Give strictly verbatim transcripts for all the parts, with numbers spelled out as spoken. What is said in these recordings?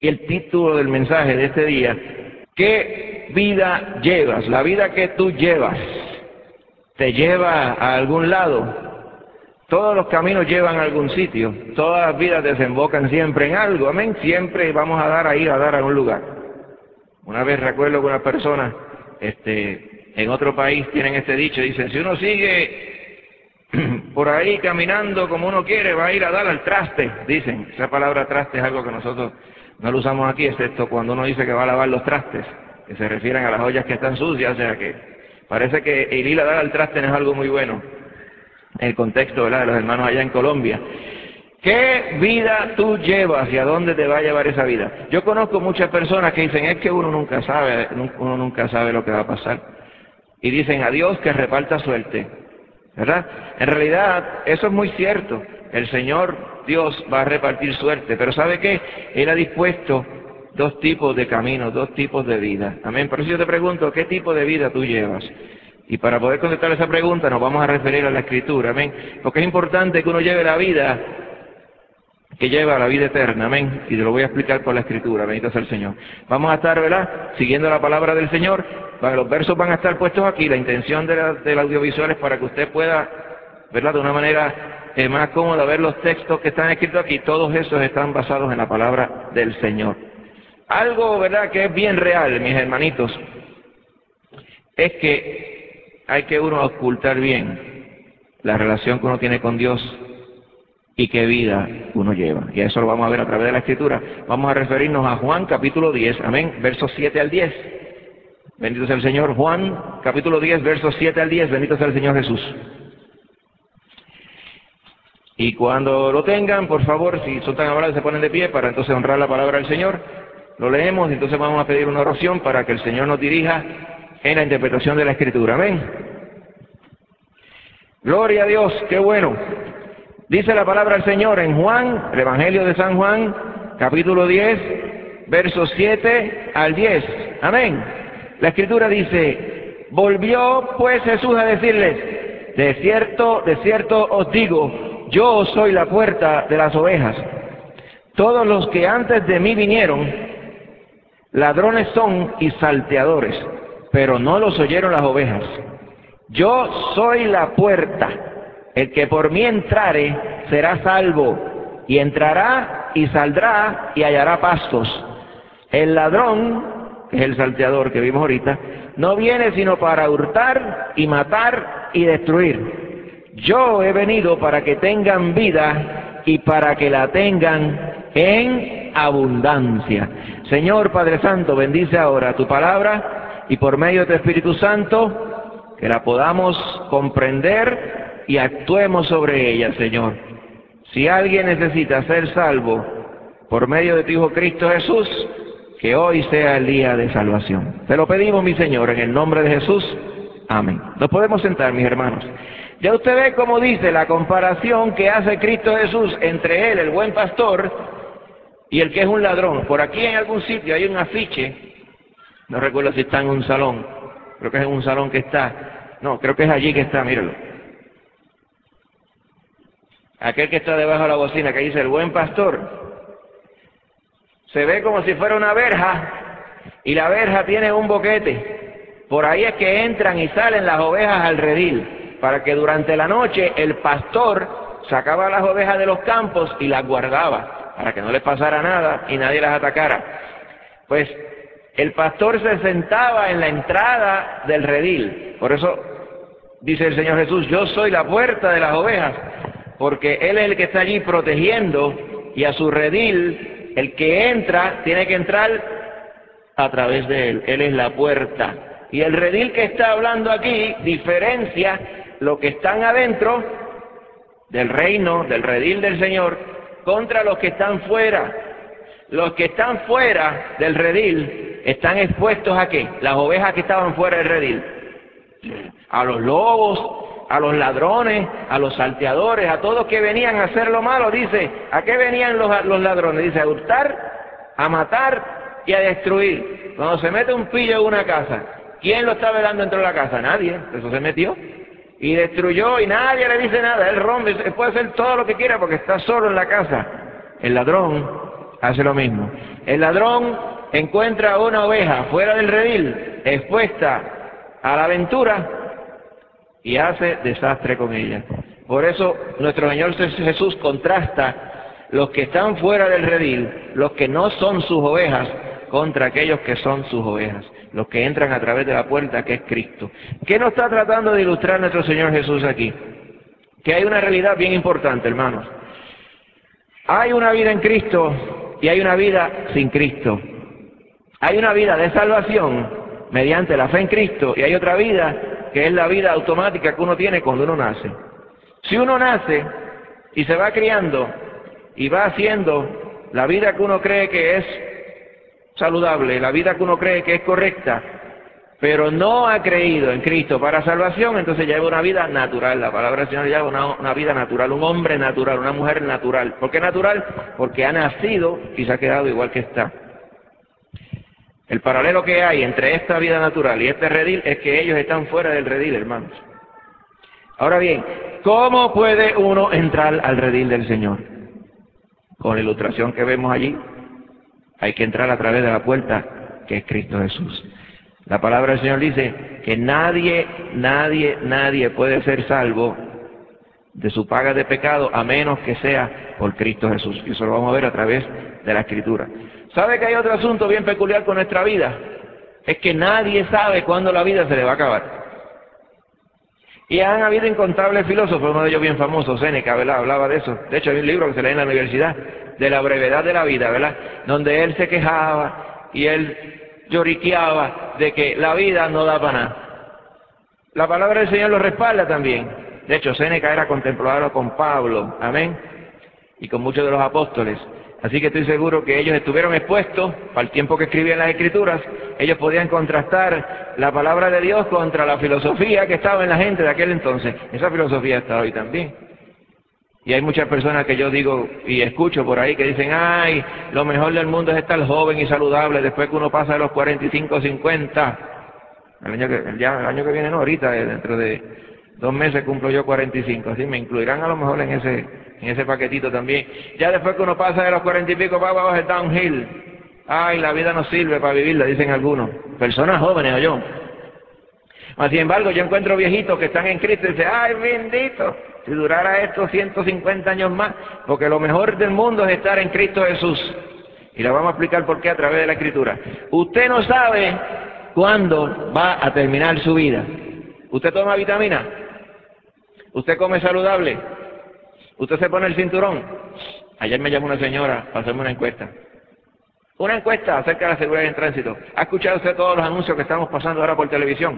Y el título del mensaje de este día: ¿qué vida llevas? La vida que tú llevas, ¿te lleva a algún lado? Todos los caminos llevan a algún sitio, todas las vidas desembocan siempre en algo, amén, siempre vamos a dar a ir a dar a un lugar. Una vez recuerdo que una persona, este, en otro país tienen este dicho, dicen, si uno sigue por ahí caminando como uno quiere, va a ir a dar al traste, dicen. Esa palabra traste es algo que nosotros no lo usamos aquí, excepto cuando uno dice que va a lavar los trastes, que se refieren a las ollas que están sucias, o sea que parece que el ir a dar al traste no es algo muy bueno. El contexto, ¿verdad?, de los hermanos allá en Colombia. ¿Qué vida tú llevas y a dónde te va a llevar esa vida? Yo conozco muchas personas que dicen, es que uno nunca sabe, uno nunca sabe lo que va a pasar. Y dicen, a Dios que reparta suerte, ¿verdad? En realidad, eso es muy cierto. El Señor, Dios, va a repartir suerte. Pero ¿sabe qué? Él ha dispuesto dos tipos de caminos, dos tipos de vida. Amén. Por eso yo te pregunto, ¿qué tipo de vida tú llevas? Y para poder contestar esa pregunta nos vamos a referir a la Escritura, amén. Porque es importante que uno lleve la vida que lleva a la vida eterna, amén. Y te lo voy a explicar por la Escritura, bendito sea el Señor. Vamos a estar, ¿verdad?, siguiendo la palabra del Señor. Los versos van a estar puestos aquí. La intención de la, del audiovisual es para que usted pueda, ¿verdad?, de una manera eh, más cómoda ver los textos que están escritos aquí. Todos esos están basados en la palabra del Señor. Algo, ¿verdad?, que es bien real, mis hermanitos, es que hay que uno ocultar bien la relación que uno tiene con Dios y qué vida uno lleva. Y eso lo vamos a ver a través de la Escritura. Vamos a referirnos a Juan capítulo diez, amén, versos siete al diez. Bendito sea el Señor. Juan capítulo diez, versos siete al diez. Bendito sea el Señor Jesús. Y cuando lo tengan, por favor, si son tan amables, se ponen de pie para entonces honrar la palabra del Señor. Lo leemos y entonces vamos a pedir una oración para que el Señor nos dirija en la interpretación de la Escritura. Amén. Gloria a Dios, qué bueno. Dice la palabra del Señor en Juan, el Evangelio de San Juan, capítulo diez, versos siete al diez. Amén. La Escritura dice, volvió pues Jesús a decirles, de cierto, de cierto os digo, yo soy la puerta de las ovejas. Todos los que antes de mí vinieron, ladrones son y salteadores, pero no los oyeron las ovejas. Yo soy la puerta, el que por mí entrare será salvo, y entrará y saldrá y hallará pastos. El ladrón, que es el salteador que vimos ahorita, no viene sino para hurtar y matar y destruir. Yo he venido para que tengan vida y para que la tengan en abundancia. Señor Padre Santo, bendice ahora tu palabra y por medio de tu Espíritu Santo que la podamos comprender y actuemos sobre ella, Señor. Si alguien necesita ser salvo por medio de tu Hijo Cristo Jesús, que hoy sea el día de salvación. Te lo pedimos, mi Señor, en el nombre de Jesús. Amén. Nos podemos sentar, mis hermanos. Ya usted ve cómo dice la comparación que hace Cristo Jesús entre él, el buen pastor, y el que es un ladrón. Por aquí en algún sitio hay un afiche, no recuerdo si está en un salón, creo que es en un salón que está, no, creo que es allí que está, míralo. Aquel que está debajo de la bocina que dice el buen pastor. Se ve como si fuera una verja y la verja tiene un boquete. Por ahí es que entran y salen las ovejas al redil, para que durante la noche el pastor sacaba las ovejas de los campos y las guardaba, para que no les pasara nada y nadie las atacara. Pues el pastor se sentaba en la entrada del redil. Por eso dice el Señor Jesús, yo soy la puerta de las ovejas, porque Él es el que está allí protegiendo, y a su redil el que entra tiene que entrar a través de Él. Él es la puerta. Y el redil que está hablando aquí diferencia lo que están adentro del reino, del redil del Señor, contra los que están fuera. Los que están fuera del redil están expuestos a ¿qué? Las ovejas que estaban fuera del redil. A los lobos, a los ladrones, a los salteadores, a todos que venían a hacer lo malo. Dice, ¿a qué venían los, los ladrones? Dice, a hurtar, a matar y a destruir. Cuando se mete un pillo en una casa, ¿quién lo está velando dentro de la casa? Nadie. Eso se metió y destruyó y nadie le dice nada. Él rompe, él puede hacer todo lo que quiera porque está solo en la casa. El ladrón hace lo mismo. El ladrón encuentra una oveja fuera del redil, expuesta a la aventura, y hace desastre con ella. Por eso nuestro Señor Jesús contrasta los que están fuera del redil, los que no son sus ovejas, contra aquellos que son sus ovejas, los que entran a través de la puerta que es Cristo. ¿Qué nos está tratando de ilustrar nuestro Señor Jesús aquí? Que hay una realidad bien importante, hermanos. Hay una vida en Cristo y hay una vida sin Cristo. Hay una vida de salvación mediante la fe en Cristo y hay otra vida que es la vida automática que uno tiene cuando uno nace. Si uno nace y se va criando y va haciendo la vida que uno cree que es saludable, la vida que uno cree que es correcta, pero no ha creído en Cristo para salvación, entonces lleva una vida natural. La palabra del Señor lleva una, una vida natural, un hombre natural, una mujer natural. ¿Por qué natural? Porque ha nacido y se ha quedado igual que está. El paralelo que hay entre esta vida natural y este redil es que ellos están fuera del redil, hermanos. Ahora bien, ¿cómo puede uno entrar al redil del Señor? Con la ilustración que vemos allí, hay que entrar a través de la puerta que es Cristo Jesús. La palabra del Señor dice que nadie, nadie, nadie puede ser salvo de su paga de pecado a menos que sea por Cristo Jesús. Y eso lo vamos a ver a través de la Escritura. ¿Sabe que hay otro asunto bien peculiar con nuestra vida? Es que nadie sabe cuándo la vida se le va a acabar. Y han habido incontables filósofos, uno de ellos bien famoso, Séneca, ¿verdad? Hablaba de eso. De hecho, hay un libro que se lee en la universidad, de la brevedad de la vida, ¿verdad? Donde él se quejaba y él lloriqueaba de que la vida no da para nada. La palabra del Señor lo respalda también. De hecho, Séneca era contemporáneo con Pablo, amén, y con muchos de los apóstoles. Así que estoy seguro que ellos estuvieron expuestos, para el tiempo que escribían las Escrituras, ellos podían contrastar la palabra de Dios contra la filosofía que estaba en la gente de aquel entonces. Esa filosofía está hoy también. Y hay muchas personas que yo digo y escucho por ahí que dicen, ay, lo mejor del mundo es estar joven y saludable después que uno pasa de los cuarenta y cinco, cincuenta. El año que, el, ya, el año que viene, no, ahorita, dentro de dos meses cumplo yo cuarenta y cinco, así me incluirán a lo mejor en ese, en ese paquetito también. Ya después que uno pasa de los cuarenta y pico, va abajo el downhill. Ay, la vida no sirve para vivirla, dicen algunos. Personas jóvenes o yo. Mas, sin embargo, yo encuentro viejitos que están en Cristo y dicen, ay, bendito, si durara esto ciento cincuenta años más, porque lo mejor del mundo es estar en Cristo Jesús. Y le vamos a explicar por qué a través de la Escritura. Usted no sabe cuándo va a terminar su vida. ¿Usted toma vitamina? ¿Usted come saludable? ¿Usted se pone el cinturón? Ayer me llamó una señora para hacerme una encuesta. Una encuesta acerca de la seguridad en tránsito. ¿Ha escuchado usted todos los anuncios que estamos pasando ahora por televisión?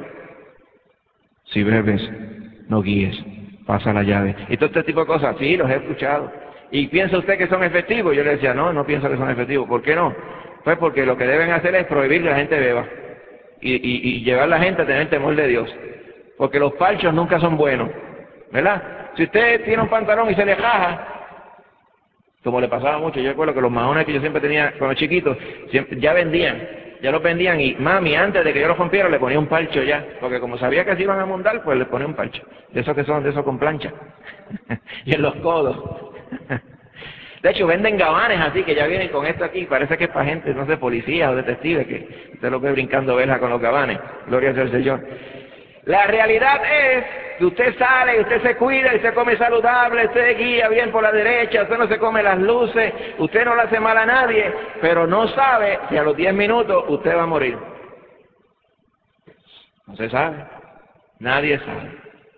Si bebes, no guíes, pasa la llave. Y todo este tipo de cosas, sí, los he escuchado. ¿Y piensa usted que son efectivos? Yo le decía, no, no pienso que son efectivos. ¿Por qué no? Pues porque lo que deben hacer es prohibir que la gente beba. Y, y, y llevar a la gente a tener temor de Dios. Porque los parchos nunca son buenos, ¿verdad? Si usted tiene un pantalón y se le jaja, como le pasaba mucho, yo recuerdo que los maones que yo siempre tenía con los chiquitos, siempre, ya vendían, ya los vendían y mami, antes de que yo los rompiera, le ponía un parcho ya, porque como sabía que se iban a mundar, pues le ponía un parcho, de esos que son, de esos con plancha, y en los codos. De hecho, venden gabanes así, que ya vienen con esto aquí, parece que es para gente, no sé, policías o detectives, que usted los ve brincando verja con los gabanes, gloria sea al Señor. La realidad es que usted sale, usted se cuida y se come saludable, usted guía bien por la derecha, usted no se come las luces, usted no le hace mal a nadie, pero no sabe si a los diez minutos usted va a morir. No se sabe, nadie sabe.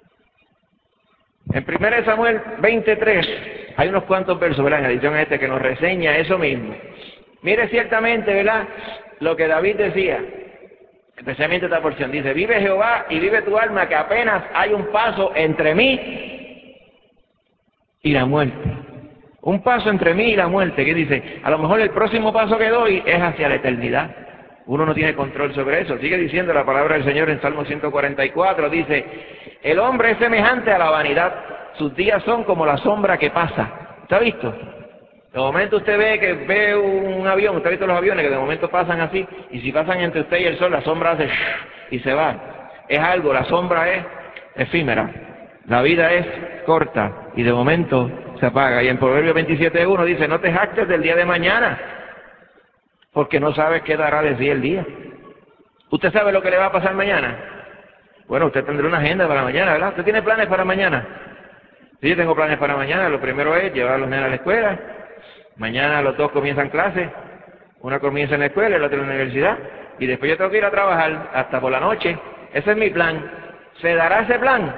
En primera Samuel veintitrés hay unos cuantos versos, ¿verdad?, en adición a este que nos reseña eso mismo. Mire ciertamente, ¿verdad?, lo que David decía. Especialmente esta porción, dice, vive Jehová y vive tu alma, que apenas hay un paso entre mí y la muerte. Un paso entre mí y la muerte, que dice, a lo mejor el próximo paso que doy es hacia la eternidad. Uno no tiene control sobre eso. Sigue diciendo la palabra del Señor en Salmo ciento cuarenta y cuatro, dice, el hombre es semejante a la vanidad, sus días son como la sombra que pasa. ¿Está visto? De momento usted ve que ve un avión, usted ha visto los aviones que de momento pasan así, y si pasan entre usted y el sol, la sombra hace y se va. Es algo, la sombra es efímera. La vida es corta y de momento se apaga. Y en Proverbios veintisiete uno dice, no te jactes del día de mañana, porque no sabes qué dará de sí el día. ¿Usted sabe lo que le va a pasar mañana? Bueno, usted tendrá una agenda para mañana, ¿verdad? ¿Usted tiene planes para mañana? Sí, yo tengo planes para mañana. Lo primero es llevar a los nenes a la escuela. Mañana los dos comienzan clases. Una comienza en la escuela y la otra en la universidad. Y después yo tengo que ir a trabajar hasta por la noche. Ese es mi plan. ¿Se dará ese plan?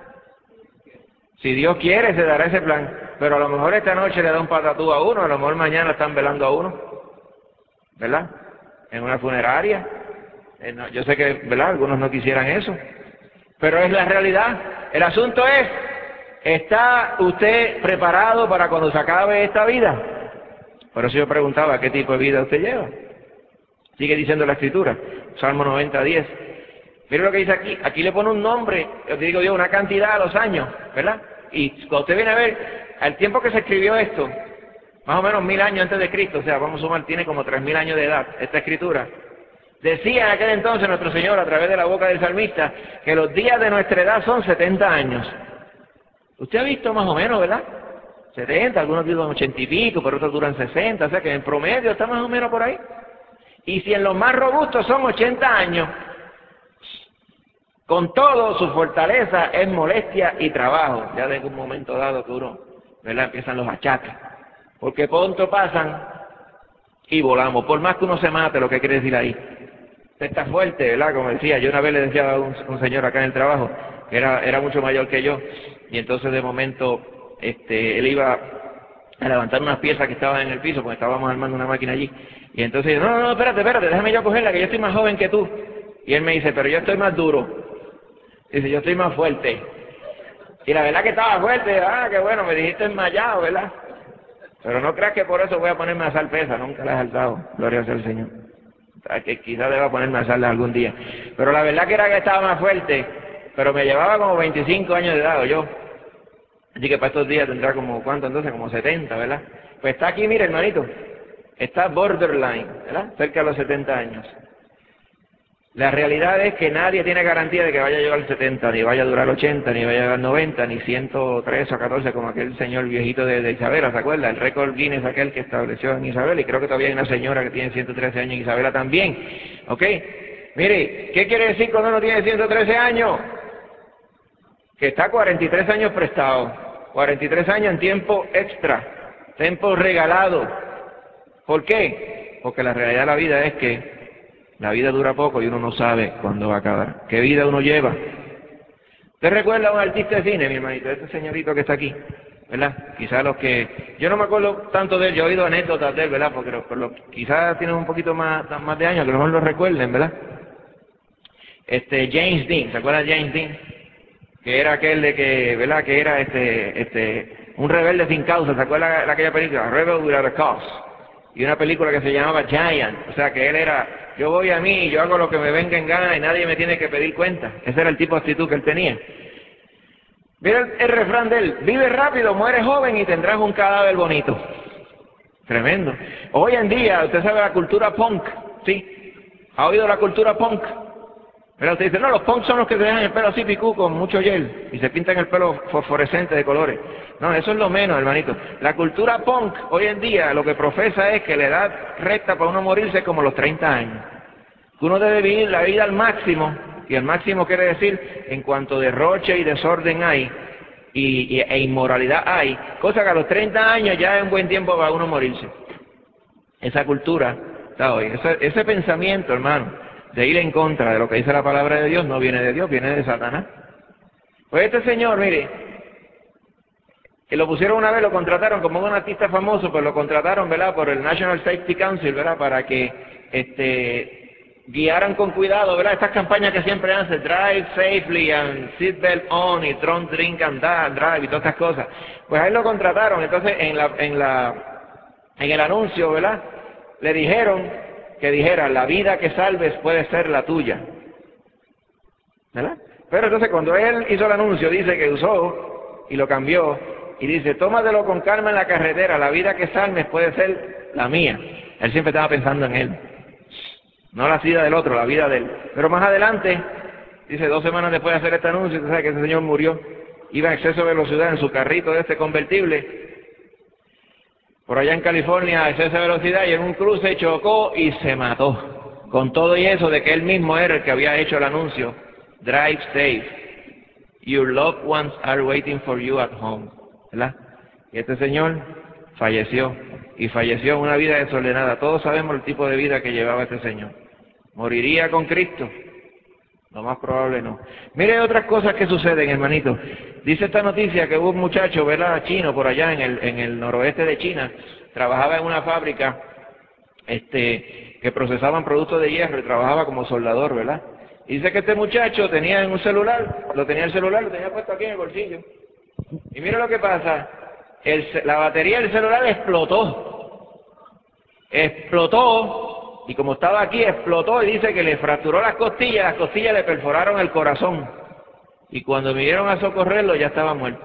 Si Dios quiere, se dará ese plan. Pero a lo mejor esta noche le da un patatú a uno, a lo mejor mañana están velando a uno, ¿verdad? En una funeraria. Eh, no, yo sé que, ¿verdad? Algunos no quisieran eso. Pero es la realidad. El asunto es, ¿está usted preparado para cuando se acabe esta vida? Por eso yo preguntaba, ¿qué tipo de vida usted lleva? Sigue diciendo la Escritura, Salmo noventa, diez. Mire lo que dice aquí. Aquí le pone un nombre, yo digo yo, una cantidad a los años, ¿verdad? Y cuando usted viene a ver, al tiempo que se escribió esto, más o menos mil años antes de Cristo, o sea, vamos a sumar, tiene como tres mil años de edad, esta Escritura. Decía en aquel entonces nuestro Señor, a través de la boca del salmista, que los días de nuestra edad son setenta años. Usted ha visto más o menos, ¿verdad? setenta, algunos duran ochenta y pico, pero otros duran sesenta, o sea que en promedio está más o menos por ahí. Y si en los más robustos son ochenta años, con todo su fortaleza es molestia y trabajo. Ya de un momento dado que uno, ¿verdad? Empiezan los achaques. Porque pronto pasan y volamos. Por más que uno se mate, lo que quiere decir ahí. Usted está fuerte, ¿verdad? Como decía, yo una vez le decía a un, un señor acá en el trabajo, que era, era mucho mayor que yo, y entonces de momento este, él iba a levantar unas piezas que estaban en el piso, porque estábamos armando una máquina allí. Y entonces yo, no, no, no, espérate, espérate, déjame yo cogerla, que yo estoy más joven que tú. Y él me dice, pero yo estoy más duro. Dice, yo estoy más fuerte. Y la verdad que estaba fuerte, ah, qué bueno, me dijiste enmayado, ¿verdad? Pero no creas que por eso voy a ponerme a alzar pesa, nunca la he alzado, gloria sea al Señor. Que quizás deba ponerme a alzarla algún día. Pero la verdad que era que estaba más fuerte, pero me llevaba como veinticinco años de edad, yo. Así que para estos días tendrá como, ¿cuánto entonces? Como setenta, ¿verdad? Pues está aquí, mire, hermanito, está borderline, ¿verdad? Cerca de los setenta años. La realidad es que nadie tiene garantía de que vaya a llegar al setenta, ni vaya a durar ochenta, ni vaya a llegar al noventa, ni ciento tres o catorce, como aquel señor viejito de, de Isabela, ¿se acuerda? El récord Guinness aquel que estableció en Isabela, y creo que todavía hay una señora que tiene ciento trece años en Isabela también, ¿ok? Mire, ¿qué quiere decir cuando uno tiene ciento trece años? Que está cuarenta y tres años prestado, cuarenta y tres años en tiempo extra, tiempo regalado. ¿Por qué? Porque la realidad de la vida es que la vida dura poco y uno no sabe cuándo va a acabar. ¿Qué vida uno lleva? ¿Usted recuerda a un artista de cine, mi hermanito? Este señorito que está aquí, ¿verdad? Quizás los que... Yo no me acuerdo tanto de él, yo he oído anécdotas de él, ¿verdad? Porque por lo... quizás tienen un poquito más, más de años, que a lo mejor lo recuerden, ¿verdad? Este, James Dean, ¿se acuerda de James Dean? Que era aquel de que, ¿verdad? Que era este, este, un rebelde sin causa, ¿se acuerda de aquella película? Rebel Without a Cause. Y una película que se llamaba Giant, o sea que él era, yo voy a mí, yo hago lo que me venga en gana y nadie me tiene que pedir cuenta. Ese era el tipo de actitud que él tenía. Mira el, el refrán de él, vive rápido, muere joven y tendrás un cadáver bonito. Tremendo. Hoy en día, usted sabe la cultura punk, ¿sí? ¿Ha oído la cultura punk? Pero usted dice, no, los punks son los que se dejan el pelo así picú con mucho gel y se pintan el pelo fosforescente de colores. No, eso es lo menos, hermanito. La cultura punk hoy en día lo que profesa es que la edad recta para uno morirse es como los treinta años. Que uno debe vivir la vida al máximo, y al máximo quiere decir en cuanto derroche y desorden hay, y, y, e inmoralidad hay, cosa que a los treinta años ya es un buen tiempo para uno morirse. Esa cultura está hoy, ese, ese pensamiento, hermano, de ir en contra de lo que dice la palabra de Dios, no viene de Dios, viene de Satanás. Pues este señor, mire, que lo pusieron una vez, lo contrataron como un artista famoso, pues lo contrataron, ¿verdad?, por el National Safety Council, ¿verdad?, para que este, guiaran con cuidado, ¿verdad?, estas campañas que siempre hacen, Drive Safely and Seatbelt On y Don't Drink and Drive y todas estas cosas. Pues ahí lo contrataron, entonces en la, en la, en el anuncio, ¿verdad?, le dijeron que dijera, la vida que salves puede ser la tuya, ¿verdad? Pero entonces cuando él hizo el anuncio, dice que usó y lo cambió, y dice, tómatelo con calma en la carretera, la vida que salves puede ser la mía. Él siempre estaba pensando en él, no la vida del otro, la vida de él. Pero más adelante, dice, dos semanas después de hacer este anuncio, usted sabe que ese señor murió, iba a exceso de velocidad en su carrito de este convertible. por allá en California a exceso de velocidad y en un cruce chocó y se mató. Con todo y eso de que él mismo era el que había hecho el anuncio, Drive safe, your loved ones are waiting for you at home, ¿verdad? Y este señor falleció, y falleció en una vida desordenada. Todos sabemos el tipo de vida que llevaba este señor. ¿Moriría con Cristo? Lo más probable no. Mire otras cosas que suceden, hermanito. Dice esta noticia que hubo un muchacho, ¿verdad?, chino por allá en el, en el noroeste de China, trabajaba en una fábrica este, que procesaban productos de hierro y trabajaba como soldador, ¿verdad? Y dice que este muchacho tenía en un celular, lo tenía el celular, lo tenía puesto aquí en el bolsillo. Y mire lo que pasa, el, la batería del celular explotó. Explotó. Y como estaba aquí, explotó y dice que le fracturó las costillas, las costillas le perforaron el corazón. Y cuando vinieron a socorrerlo ya estaba muerto.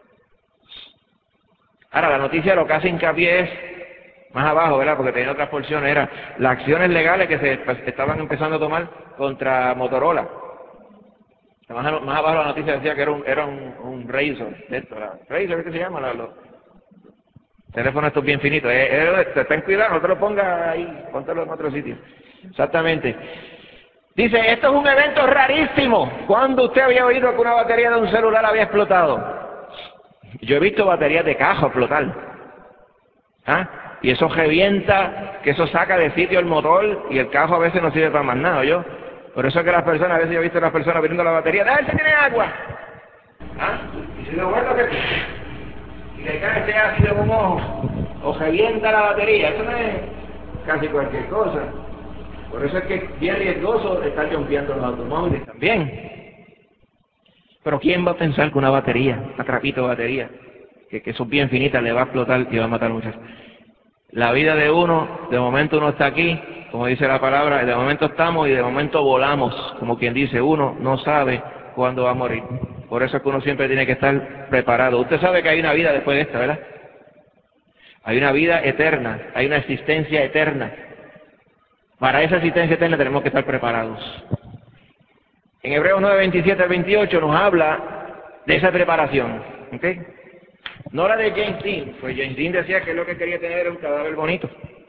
Ahora, la noticia lo que hace hincapié es, más abajo, ¿verdad?, porque tenía otras porciones, era las acciones legales que se estaban empezando a tomar contra Motorola. Más, más abajo la noticia decía que era un, era un, un Razor, esto, la, Razor, ¿qué se llama? La, los teléfonos estos bien finitos. Eh, eh, ten cuidado, no te lo pongas ahí, póntelo en otro sitio. Exactamente. Dice, esto es un evento rarísimo. ¿Cuándo usted había oído que una batería de un celular había explotado? Yo he visto baterías de caja explotar. ¿Ah? Y eso revienta, que eso saca de sitio el motor y el cajo a veces no sirve para más nada, ¿yo? Por eso es que las personas, a veces yo he visto a las personas abriendo la batería, ¡ah, ese tiene agua! ¿Ah? Y si lo vuelvo que y le cae ese ácido en un ojo, o revienta la batería, eso no es casi cualquier cosa. Por eso es que es bien riesgoso estar jumpeando los automóviles también. Pero ¿quién va a pensar que una batería, una trapito de batería, que, que son bien finitas, le va a explotar y va a matar a muchas? La vida de uno, de momento uno está aquí, como dice la palabra, de momento estamos y de momento volamos, como quien dice, uno no sabe cuándo va a morir. Por eso es que uno siempre tiene que estar preparado. Usted sabe que hay una vida después de esta, ¿verdad? Hay una vida eterna, hay una existencia eterna. Para esa existencia eterna tenemos que estar preparados. En Hebreos nueve, veintisiete al veintiocho nos habla de esa preparación, ¿ok? No la de James Dean, pues James Dean decía que lo que quería tener era un cadáver bonito.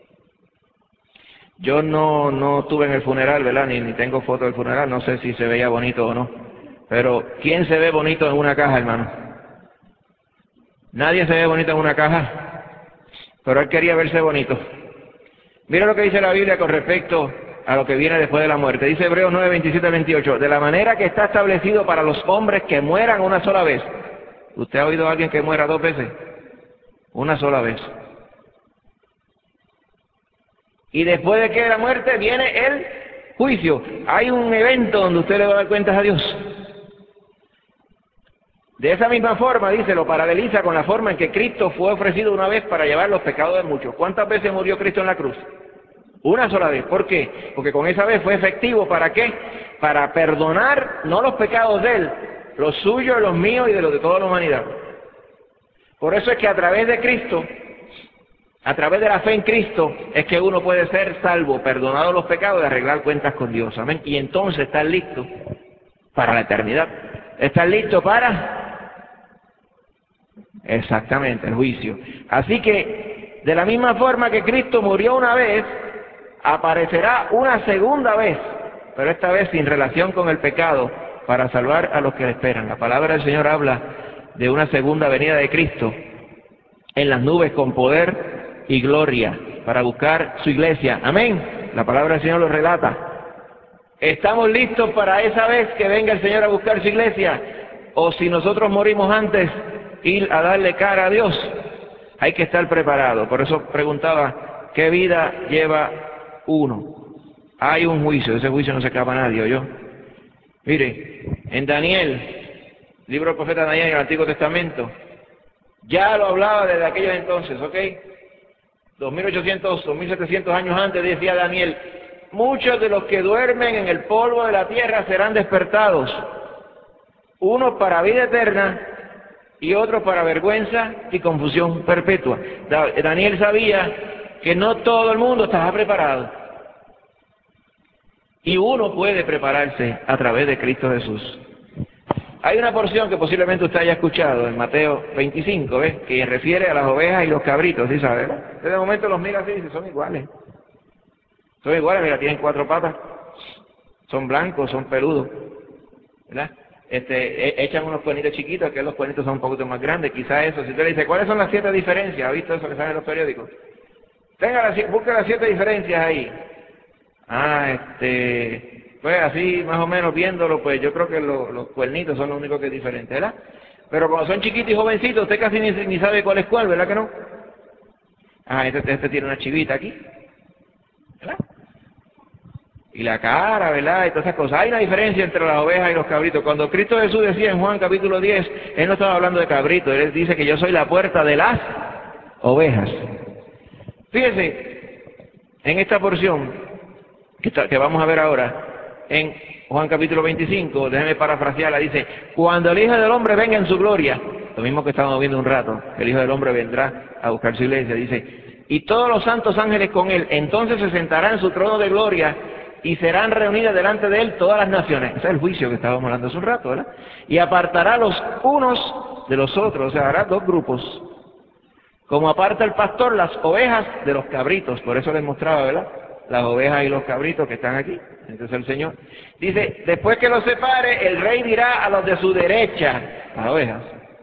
Yo no, no estuve en el funeral, ¿verdad? Ni, ni tengo foto del funeral, no sé si se veía bonito o no. Pero, ¿quién se ve bonito en una caja, hermano? Nadie se ve bonito en una caja, pero él quería verse bonito. Mira lo que dice la Biblia con respecto a lo que viene después de la muerte. Dice Hebreos nueve, veintisiete al veintiocho, de la manera que está establecido para los hombres que mueran una sola vez. ¿Usted ha oído a alguien que muera dos veces? Una sola vez. Y después de que la muerte viene el juicio. Hay un evento donde usted le va a dar cuentas a Dios. De esa misma forma, dice, lo paraleliza con la forma en que Cristo fue ofrecido una vez para llevar los pecados de muchos. ¿Cuántas veces murió Cristo en la cruz? Una sola vez. ¿Por qué? Porque con esa vez fue efectivo. ¿Para qué? Para perdonar, no los pecados de Él, los suyos, los míos y de los de toda la humanidad. Por eso es que a través de Cristo, a través de la fe en Cristo, es que uno puede ser salvo, perdonado los pecados y arreglar cuentas con Dios. Amén. Y entonces estar listo para la eternidad. Estar listo para... Exactamente, el juicio. Así que, de la misma forma que Cristo murió una vez, aparecerá una segunda vez, pero esta vez sin relación con el pecado, para salvar a los que le esperan. La palabra del Señor habla de una segunda venida de Cristo en las nubes con poder y gloria para buscar su iglesia. Amén. La palabra del Señor lo relata. ¿Estamos listos para esa vez que venga el Señor a buscar su iglesia? O si nosotros morimos antes, ir a darle cara a Dios. Hay que estar preparado. Por eso preguntaba, ¿qué vida lleva uno? Hay un juicio, ese juicio no se escapa a nadie, ¿o yo? Mire, en Daniel, libro del profeta Daniel en el Antiguo Testamento, ya lo hablaba desde aquellos entonces, ¿ok? dos mil ochocientos, dos mil setecientos años antes decía Daniel, muchos de los que duermen en el polvo de la tierra serán despertados, unos para vida eterna y otros para vergüenza y confusión perpetua. Daniel sabía que no todo el mundo estaba preparado. Y uno puede prepararse a través de Cristo Jesús. Hay una porción que posiblemente usted haya escuchado en Mateo veinticinco, ¿ves? Que refiere a las ovejas y los cabritos, ¿sí sabe? ¿Verdad? De momento los mira así y dice, son iguales. Son iguales, mira, tienen cuatro patas, son blancos, son peludos, ¿verdad? Este, e echan unos cuernitos chiquitos, que los cuernitos son un poquito más grandes, quizás eso. Si usted le dice, ¿cuáles son las siete diferencias? ¿Ha visto eso que sale en los periódicos? Tenga las, busca las siete diferencias ahí. Ah, este, pues así más o menos viéndolo, pues yo creo que lo, los cuernitos son lo único que es diferente, ¿verdad? Pero cuando son chiquitos y jovencitos, usted casi ni, ni sabe cuál es cuál, ¿verdad que no? Ah, este, este tiene una chivita aquí, ¿verdad? Y la cara, ¿verdad? Y todas esas cosas. Hay una diferencia entre las ovejas y los cabritos. Cuando Cristo Jesús decía en Juan capítulo diez, Él no estaba hablando de cabritos, Él dice que yo soy la puerta de las ovejas. Fíjese, en esta porción que, está, que vamos a ver ahora, en Juan capítulo veinticinco, déjeme parafrasearla, dice, cuando el Hijo del Hombre venga en su gloria, lo mismo que estábamos viendo un rato, el Hijo del Hombre vendrá a buscar su iglesia, dice, y todos los santos ángeles con Él, entonces se sentará en su trono de gloria, y serán reunidas delante de Él todas las naciones. Ese es el juicio que estábamos hablando hace un rato, ¿verdad? Y apartará los unos de los otros, o sea, hará dos grupos. Como aparta el pastor las ovejas de los cabritos, por eso les mostraba, ¿verdad? Las ovejas y los cabritos que están aquí. Entonces el Señor dice, después que los separe, el rey dirá a los de su derecha, las ovejas,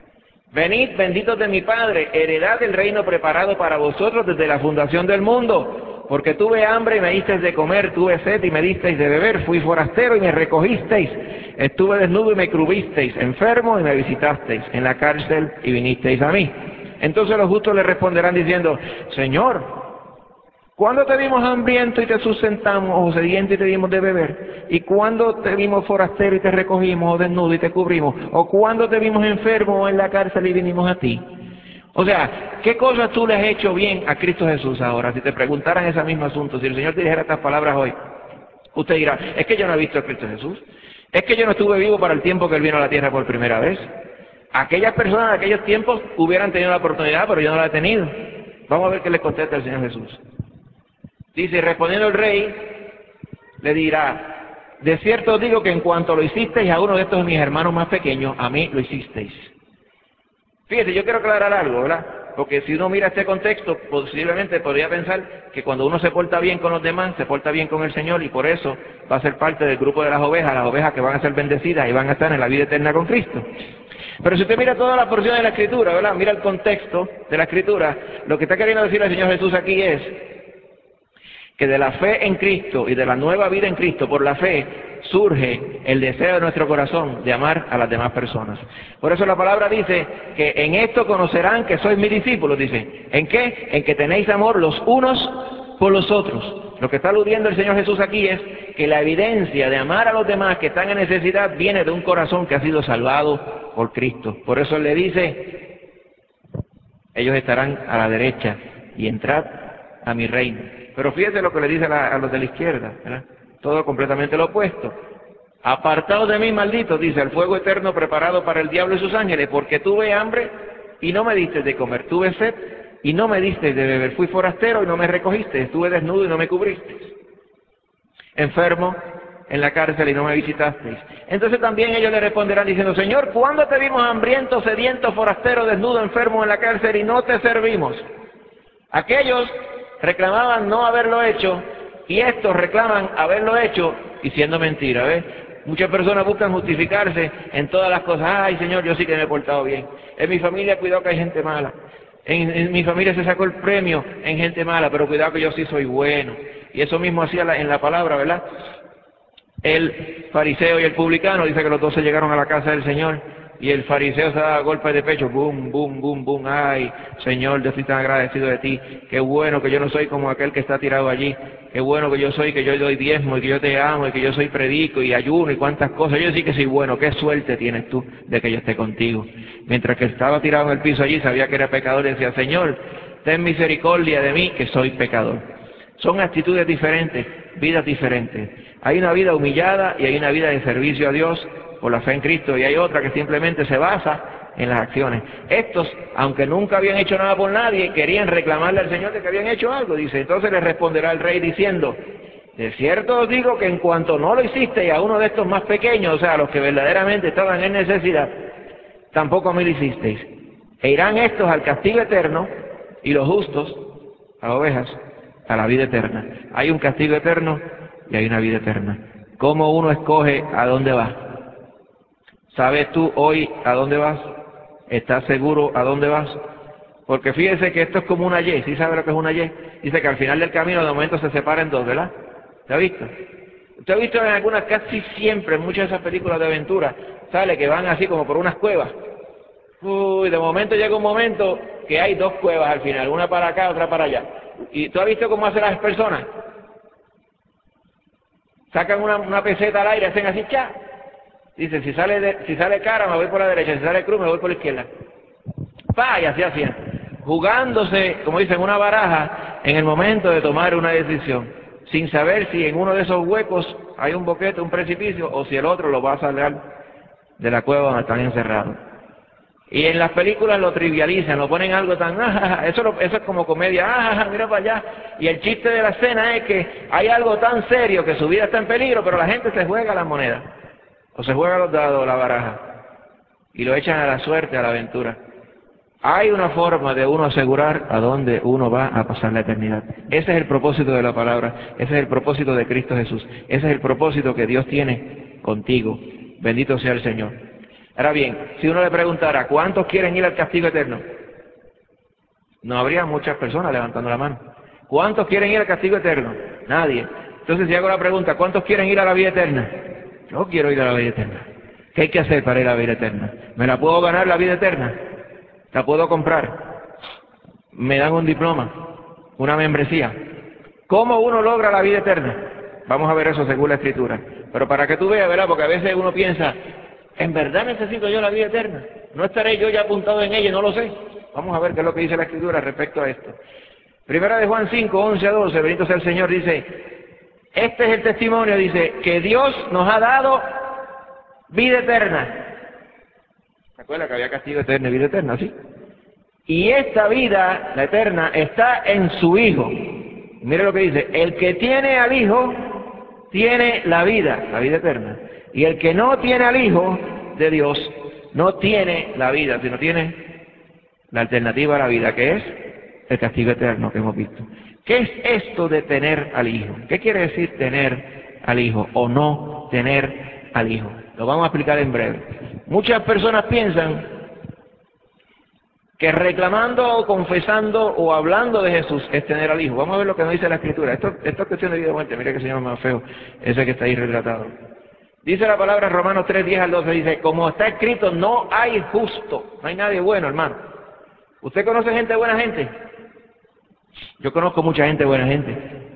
venid benditos de mi Padre, heredad del reino preparado para vosotros desde la fundación del mundo. Porque tuve hambre y me disteis de comer, tuve sed y me disteis de beber, fui forastero y me recogisteis, estuve desnudo y me cubristeis, enfermo y me visitasteis, en la cárcel y vinisteis a mí. Entonces los justos le responderán diciendo, Señor, ¿cuándo te vimos hambriento y te sustentamos, o sediento y te dimos de beber? ¿Y cuándo te vimos forastero y te recogimos, o desnudo y te cubrimos? ¿O cuándo te vimos enfermo o en la cárcel y vinimos a ti? O sea, ¿qué cosas tú le has hecho bien a Cristo Jesús ahora? Si te preguntaran ese mismo asunto, si el Señor te dijera estas palabras hoy, usted dirá, es que yo no he visto a Cristo Jesús, es que yo no estuve vivo para el tiempo que Él vino a la tierra por primera vez. Aquellas personas de aquellos tiempos hubieran tenido la oportunidad, pero yo no la he tenido. Vamos a ver qué le contesta el Señor Jesús. Dice, respondiendo el rey, le dirá, de cierto os digo que en cuanto lo hicisteis a uno de estos mis hermanos más pequeños, a mí lo hicisteis. Fíjese, yo quiero aclarar algo, ¿verdad? Porque si uno mira este contexto, posiblemente podría pensar que cuando uno se porta bien con los demás, se porta bien con el Señor y por eso va a ser parte del grupo de las ovejas, las ovejas que van a ser bendecidas y van a estar en la vida eterna con Cristo. Pero si usted mira todas las porciones de la Escritura, ¿verdad? Mira el contexto de la Escritura, lo que está queriendo decir el Señor Jesús aquí es que de la fe en Cristo y de la nueva vida en Cristo, por la fe, surge el deseo de nuestro corazón de amar a las demás personas. Por eso la palabra dice que en esto conocerán que sois mis discípulos, dice. ¿En qué? En que tenéis amor los unos por los otros. Lo que está aludiendo el Señor Jesús aquí es que la evidencia de amar a los demás que están en necesidad viene de un corazón que ha sido salvado por Cristo. Por eso Él le dice, ellos estarán a la derecha y entrad a mi reino. Pero fíjese lo que le dice a, la, a los de la izquierda, ¿verdad? Todo completamente lo opuesto. Apartados de mí, malditos, dice, el fuego eterno preparado para el diablo y sus ángeles, porque tuve hambre y no me diste de comer, tuve sed y no me diste de beber, fui forastero y no me recogiste, estuve desnudo y no me cubriste, enfermo en la cárcel y no me visitasteis. Entonces también ellos le responderán diciendo, Señor, ¿cuándo te vimos hambriento, sediento, forastero, desnudo, enfermo en la cárcel y no te servimos? Aquellos reclamaban no haberlo hecho y estos reclaman haberlo hecho y siendo mentira, ¿ves? Muchas personas buscan justificarse en todas las cosas. Ay, Señor, yo sí que me he portado bien. En mi familia cuidado que hay gente mala. En, en mi familia se sacó el premio en gente mala, pero cuidado que yo sí soy bueno. Y eso mismo hacía la, en la palabra, ¿verdad? El fariseo y el publicano, dice que los dos se llegaron a la casa del Señor y el fariseo se daba golpes de pecho, boom, boom, boom, boom, ay, Señor, yo estoy tan agradecido de ti, qué bueno que yo no soy como aquel que está tirado allí, qué bueno que yo soy, que yo doy diezmo y que yo te amo y que yo soy predico y ayuno y cuántas cosas, yo sí que soy bueno, qué suerte tienes tú de que yo esté contigo. Mientras que estaba tirado en el piso allí, sabía que era pecador y decía, Señor, ten misericordia de mí que soy pecador. Son actitudes diferentes, vidas diferentes. Hay una vida humillada y hay una vida de servicio a Dios por la fe en Cristo y hay otra que simplemente se basa en las acciones. Estos, aunque nunca habían hecho nada por nadie, querían reclamarle al Señor de que habían hecho algo, dice. Entonces le responderá el rey diciendo, De cierto os digo que en cuanto no lo hicisteis a uno de estos más pequeños, o sea, a los que verdaderamente estaban en necesidad, tampoco a mí lo hicisteis. E irán estos al castigo eterno, y los justos, las ovejas, a la vida eterna. Hay un castigo eterno y hay una vida eterna. ¿Cómo uno escoge a dónde va? ¿Sabes tú hoy a dónde vas? ¿Estás seguro a dónde vas? Porque fíjese que esto es como una Y. ¿Sí sabe lo que es una Y? Dice que al final del camino de momento se separa en dos, ¿verdad? ¿Se ha visto? Usted ha visto en algunas, casi siempre, en muchas de esas películas de aventura, sale que van así como por unas cuevas. Uy, de momento llega un momento que hay dos cuevas al final, una para acá, otra para allá. ¿Y tú has visto cómo hacen las personas? Sacan una, una peseta al aire, hacen así, ¡cha! Dice, si sale, de, si sale cara me voy por la derecha, si sale cruz me voy por la izquierda. ¡Pa! Y así hacían. Jugándose, como dicen, una baraja en el momento de tomar una decisión, sin saber si en uno de esos huecos hay un boquete, un precipicio, o si el otro lo va a salvar de la cueva donde están encerrados. Y en las películas lo trivializan, lo ponen algo tan, ah, eso, lo, eso es como comedia, ah, mira para allá. Y el chiste de la escena es que hay algo tan serio que su vida está en peligro, pero la gente se juega las monedas, o se juega los dados, la baraja, y lo echan a la suerte, a la aventura. Hay una forma de uno asegurar a dónde uno va a pasar la eternidad. Ese es el propósito de la palabra, ese es el propósito de Cristo Jesús, ese es el propósito que Dios tiene contigo. Bendito sea el Señor. Ahora bien, si uno le preguntara, ¿cuántos quieren ir al castigo eterno? No habría muchas personas levantando la mano. ¿Cuántos quieren ir al castigo eterno? Nadie. Entonces si hago la pregunta, ¿cuántos quieren ir a la vida eterna? Yo quiero ir a la vida eterna. ¿Qué hay que hacer para ir a la vida eterna? ¿Me la puedo ganar la vida eterna? ¿La puedo comprar? ¿Me dan un diploma? ¿Una membresía? ¿Cómo uno logra la vida eterna? Vamos a ver eso según la Escritura. Pero para que tú veas, ¿verdad? Porque a veces uno piensa, ¿en verdad necesito yo la vida eterna? ¿No estaré yo ya apuntado en ella? No lo sé. Vamos a ver qué es lo que dice la Escritura respecto a esto. Primera de Juan cinco, once a doce, bendito sea el Señor, dice, este es el testimonio, dice, que Dios nos ha dado vida eterna. ¿Se acuerda que había castigo eterno y vida eterna? ¿Sí? Y esta vida, la eterna, está en su Hijo. Mire lo que dice, el que tiene al Hijo, tiene la vida, la vida eterna. Y el que no tiene al Hijo de Dios, no tiene la vida, sino tiene la alternativa a la vida, que es el castigo eterno que hemos visto. ¿Qué es esto de tener al Hijo? ¿Qué quiere decir tener al Hijo o no tener al Hijo? Lo vamos a explicar en breve. Muchas personas piensan que reclamando o confesando o hablando de Jesús es tener al Hijo. Vamos a ver lo que nos dice la Escritura. Esto, esto es cuestión de vida y muerte. Mira que se llama más feo, ese que está ahí retratado. Dice la palabra en Romanos tres, diez al doce, dice, como está escrito, no hay justo, no hay nadie bueno, hermano. ¿Usted conoce gente buena gente? Yo conozco mucha gente buena gente.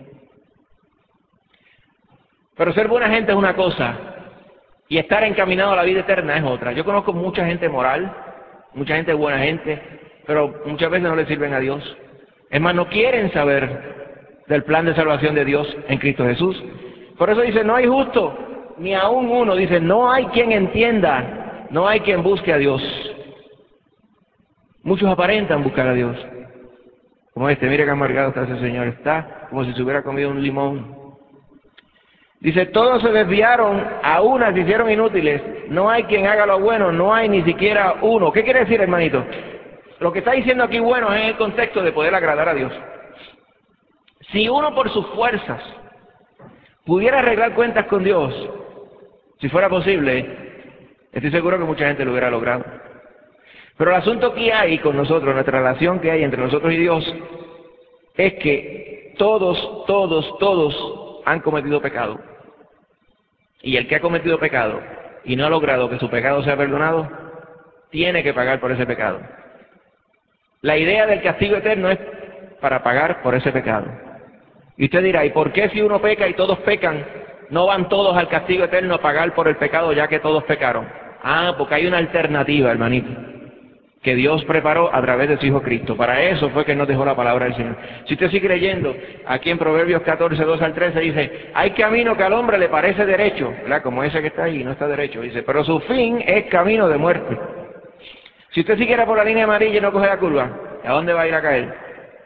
Pero ser buena gente es una cosa, y estar encaminado a la vida eterna es otra. Yo conozco mucha gente moral, mucha gente buena gente, pero muchas veces no le sirven a Dios. Es más, no quieren saber del plan de salvación de Dios en Cristo Jesús. Por eso dice, no hay justo, ni aún uno. Dice, no hay quien entienda, no hay quien busque a Dios. Muchos aparentan buscar a Dios. Como este, mire que amargado está ese señor, está como si se hubiera comido un limón. Dice, todos se desviaron, a unas se hicieron inútiles, no hay quien haga lo bueno, no hay ni siquiera uno. ¿Qué quiere decir, hermanito? Lo que está diciendo aquí bueno es en el contexto de poder agradar a Dios. Si uno por sus fuerzas pudiera arreglar cuentas con Dios, si fuera posible, estoy seguro que mucha gente lo hubiera logrado. Pero el asunto que hay con nosotros, nuestra relación que hay entre nosotros y Dios, es que todos, todos, todos han cometido pecado. Y el que ha cometido pecado y no ha logrado que su pecado sea perdonado, tiene que pagar por ese pecado. La idea del castigo eterno es para pagar por ese pecado. Y usted dirá, ¿y por qué si uno peca y todos pecan, no van todos al castigo eterno a pagar por el pecado ya que todos pecaron? Ah, porque hay una alternativa, hermanito, que Dios preparó a través de su Hijo Cristo. Para eso fue que nos dejó la palabra del Señor. Si usted sigue leyendo, aquí en Proverbios catorce, dos al trece, dice, hay camino que al hombre le parece derecho, ¿verdad? Como ese que está ahí, no está derecho, dice, pero su fin es camino de muerte. Si usted siguiera por la línea amarilla y no coge la curva, ¿a dónde va a ir a caer?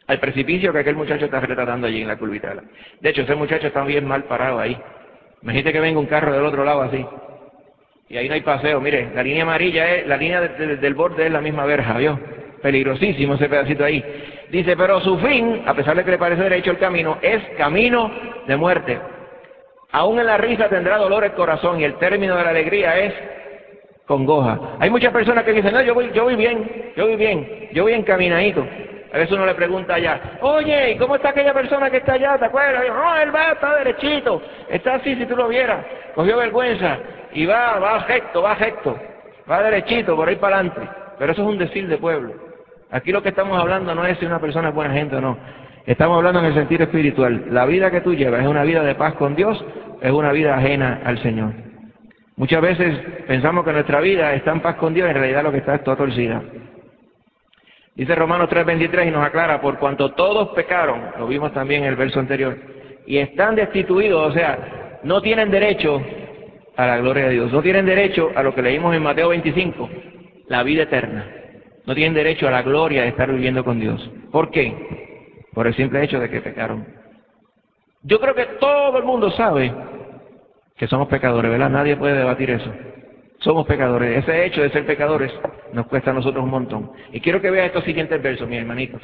al precipicio que aquel muchacho está retratando allí en la curvita. De hecho, ese muchacho está bien mal parado ahí. Imagínate que venga un carro del otro lado así. Y ahí no hay paseo. Mire, la línea amarilla es, la línea de, de, del borde es la misma verja, ¿vio? Peligrosísimo ese pedacito ahí. Dice, pero su fin, a pesar de que le parece derecho el camino, es camino de muerte. Aún en la risa tendrá dolor el corazón y el término de la alegría es congoja. Hay muchas personas que dicen, no, yo voy, yo voy bien, yo voy bien, yo voy encaminadito. A veces uno le pregunta allá, oye, ¿y cómo está aquella persona que está allá? ¿Te acuerdas? No, oh, él va, está derechito, está así si tú lo vieras, cogió vergüenza y va, va recto, va recto, va derechito por ahí para adelante. Pero eso es un decir de pueblo. Aquí lo que estamos hablando no es si una persona es buena gente o no. Estamos hablando en el sentido espiritual. La vida que tú llevas es una vida de paz con Dios, es una vida ajena al Señor. Muchas veces pensamos que nuestra vida está en paz con Dios, en realidad lo que está es toda torcida. Dice Romanos tres veintitrés y nos aclara, por cuanto todos pecaron, lo vimos también en el verso anterior, y están destituidos, o sea, no tienen derecho a la gloria de Dios, no tienen derecho a lo que leímos en Mateo veinticinco, la vida eterna. No tienen derecho a la gloria de estar viviendo con Dios. ¿Por qué? Por el simple hecho de que pecaron. Yo creo que todo el mundo sabe que somos pecadores, ¿verdad? Nadie puede debatir eso. Somos pecadores. Ese hecho de ser pecadores nos cuesta a nosotros un montón. Y quiero que vean estos siguientes versos, mis hermanitos.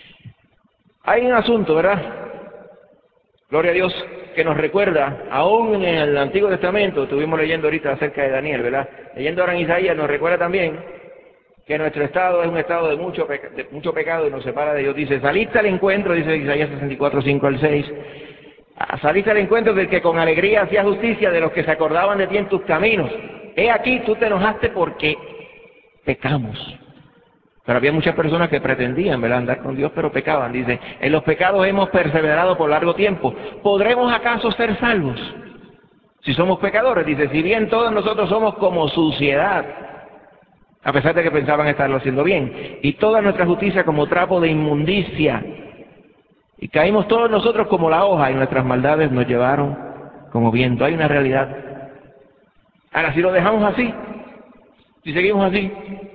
Hay un asunto, ¿verdad? Gloria a Dios, que nos recuerda, aún en el Antiguo Testamento, estuvimos leyendo ahorita acerca de Daniel, ¿verdad? Leyendo ahora en Isaías, nos recuerda también que nuestro estado es un estado de mucho, peca de mucho pecado y nos separa de Dios. Dice, saliste al encuentro, dice Isaías sesenta y cuatro, cinco al seis, saliste al encuentro del que con alegría hacía justicia de los que se acordaban de ti en tus caminos. He aquí, tú te enojaste porque pecamos. Pero había muchas personas que pretendían, ¿verdad?, andar con Dios, pero pecaban. Dice, en los pecados hemos perseverado por largo tiempo. ¿Podremos acaso ser salvos? Si somos pecadores, dice, si bien todos nosotros somos como suciedad, a pesar de que pensaban estarlo haciendo bien, y toda nuestra justicia como trapo de inmundicia, y caímos todos nosotros como la hoja, y nuestras maldades nos llevaron como viento. Hay una realidad. Ahora, si lo dejamos así, si seguimos así,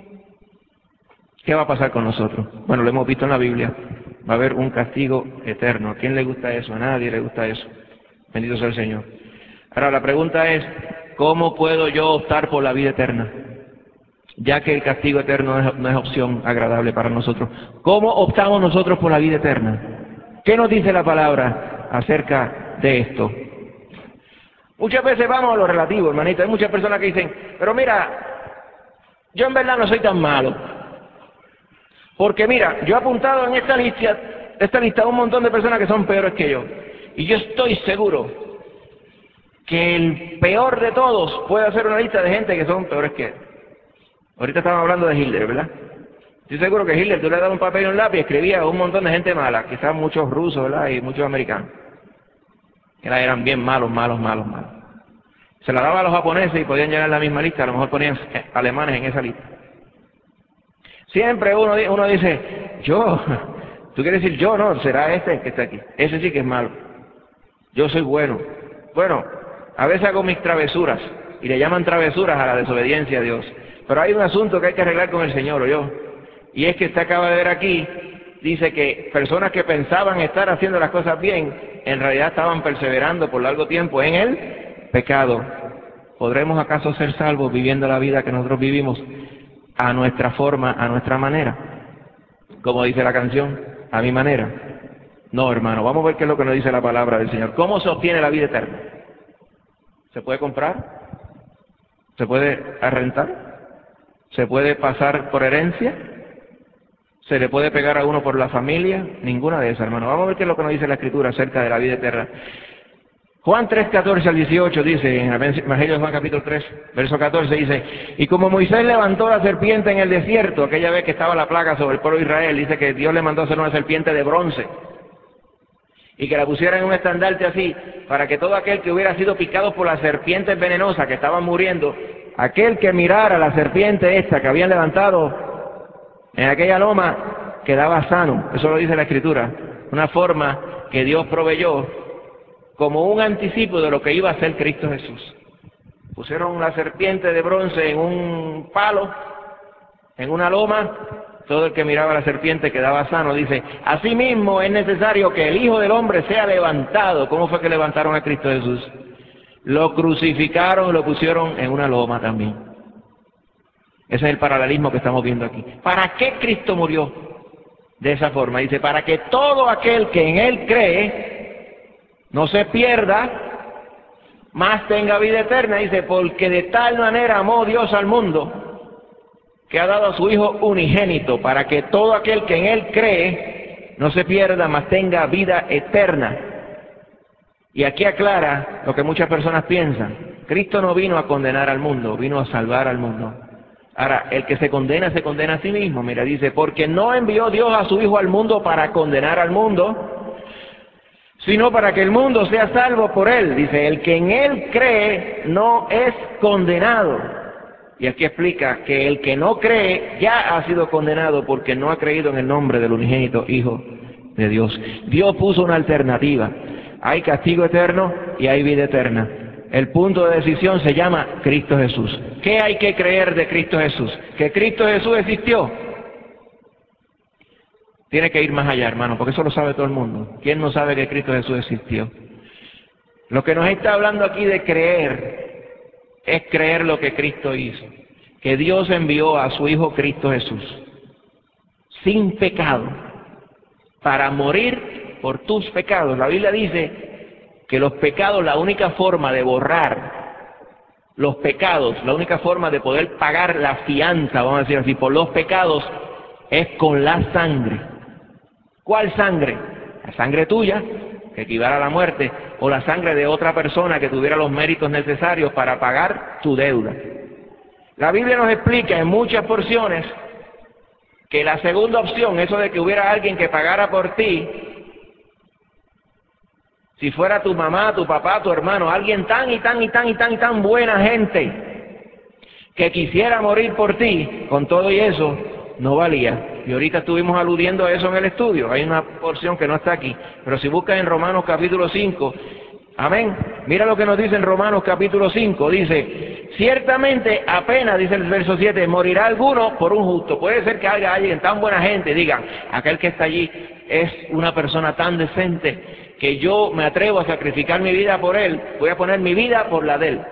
¿qué va a pasar con nosotros? Bueno, lo hemos visto en la Biblia. Va a haber un castigo eterno. ¿A quién le gusta eso? A nadie le gusta eso. Bendito sea el Señor. Ahora, la pregunta es, ¿cómo puedo yo optar por la vida eterna? Ya que el castigo eterno no es, no es opción agradable para nosotros. ¿Cómo optamos nosotros por la vida eterna? ¿Qué nos dice la palabra acerca de esto? Muchas veces vamos a lo relativo, hermanito. Hay muchas personas que dicen, pero mira, yo en verdad no soy tan malo. Porque mira, yo he apuntado en esta lista, esta lista un montón de personas que son peores que yo. Y yo estoy seguro que el peor de todos puede hacer una lista de gente que son peores que él. Ahorita estamos hablando de Hitler, ¿verdad? Estoy seguro que Hitler, tú le das un papel y un lápiz y escribía a un montón de gente mala, quizás muchos rusos, ¿verdad? Y muchos americanos. Que eran bien malos, malos, malos, malos. Se la daba a los japoneses y podían llenar la misma lista, a lo mejor ponían alemanes en esa lista. Siempre uno, uno dice, yo, tú quieres decir yo, no, será este que está aquí. Ese sí que es malo. Yo soy bueno. Bueno, a veces hago mis travesuras, y le llaman travesuras a la desobediencia a Dios. Pero hay un asunto que hay que arreglar con el Señor, ¿o yo? Y es que usted acaba de ver aquí, dice que personas que pensaban estar haciendo las cosas bien, en realidad estaban perseverando por largo tiempo en el pecado. ¿Podremos acaso ser salvos viviendo la vida que nosotros vivimos a nuestra forma, a nuestra manera? Como dice la canción, a mi manera. No, hermano, vamos a ver qué es lo que nos dice la palabra del Señor. ¿Cómo se obtiene la vida eterna? ¿Se puede comprar? ¿Se puede arrentar? ¿Se puede pasar por herencia? ¿Se le puede pegar a uno por la familia? Ninguna de esas, hermano. Vamos a ver qué es lo que nos dice la Escritura acerca de la vida eterna. Juan tres, catorce al dieciocho dice, en el Evangelio de Juan capítulo tres, verso catorce dice, y como Moisés levantó la serpiente en el desierto, aquella vez que estaba la plaga sobre el pueblo de Israel, dice que Dios le mandó a hacer una serpiente de bronce, y que la pusieran en un estandarte así, para que todo aquel que hubiera sido picado por las serpientes venenosas que estaban muriendo, aquel que mirara la serpiente esta que habían levantado en aquella loma, quedaba sano. Eso lo dice la Escritura. Una forma que Dios proveyó como un anticipo de lo que iba a hacer Cristo Jesús. Pusieron la serpiente de bronce en un palo, en una loma, todo el que miraba a la serpiente quedaba sano. Dice, asimismo es necesario que el Hijo del Hombre sea levantado. ¿Cómo fue que levantaron a Cristo Jesús? Lo crucificaron y lo pusieron en una loma también. Ese es el paralelismo que estamos viendo aquí. ¿Para qué Cristo murió de esa forma? Dice, para que todo aquel que en Él cree no se pierda, mas tenga vida eterna. Dice, porque de tal manera amó Dios al mundo, que ha dado a su Hijo unigénito, para que todo aquel que en Él cree no se pierda, mas tenga vida eterna. Y aquí aclara lo que muchas personas piensan. Cristo no vino a condenar al mundo, vino a salvar al mundo. Ahora, el que se condena, se condena a sí mismo. Mira, dice, porque no envió Dios a su Hijo al mundo para condenar al mundo, sino para que el mundo sea salvo por Él. Dice, el que en Él cree no es condenado. Y aquí explica que el que no cree ya ha sido condenado porque no ha creído en el nombre del unigénito Hijo de Dios. Dios puso una alternativa. Hay castigo eterno y hay vida eterna. El punto de decisión se llama Cristo Jesús. ¿Qué hay que creer de Cristo Jesús? ¿Que Cristo Jesús existió? Tiene que ir más allá, hermano, porque eso lo sabe todo el mundo. ¿Quién no sabe que Cristo Jesús existió? Lo que nos está hablando aquí de creer es creer lo que Cristo hizo. Que Dios envió a su Hijo Cristo Jesús, sin pecado, para morir por tus pecados. La Biblia dice que los pecados, la única forma de borrar los pecados, la única forma de poder pagar la fianza, vamos a decir así, por los pecados, es con la sangre. ¿Cuál sangre? La sangre tuya, que equivale a la muerte, o la sangre de otra persona que tuviera los méritos necesarios para pagar tu deuda. La Biblia nos explica en muchas porciones que la segunda opción, eso de que hubiera alguien que pagara por ti, si fuera tu mamá, tu papá, tu hermano, alguien tan y tan y tan y tan y tan buena gente que quisiera morir por ti, con todo y eso, no valía. Y ahorita estuvimos aludiendo a eso en el estudio. Hay una porción que no está aquí, pero si buscas en Romanos capítulo cinco, amén, mira lo que nos dice en Romanos capítulo cinco, dice, ciertamente apenas, dice el verso siete, morirá alguno por un justo. Puede ser que haya alguien tan buena gente, digan, aquel que está allí es una persona tan decente que yo me atrevo a sacrificar mi vida por él, voy a poner mi vida por la de él.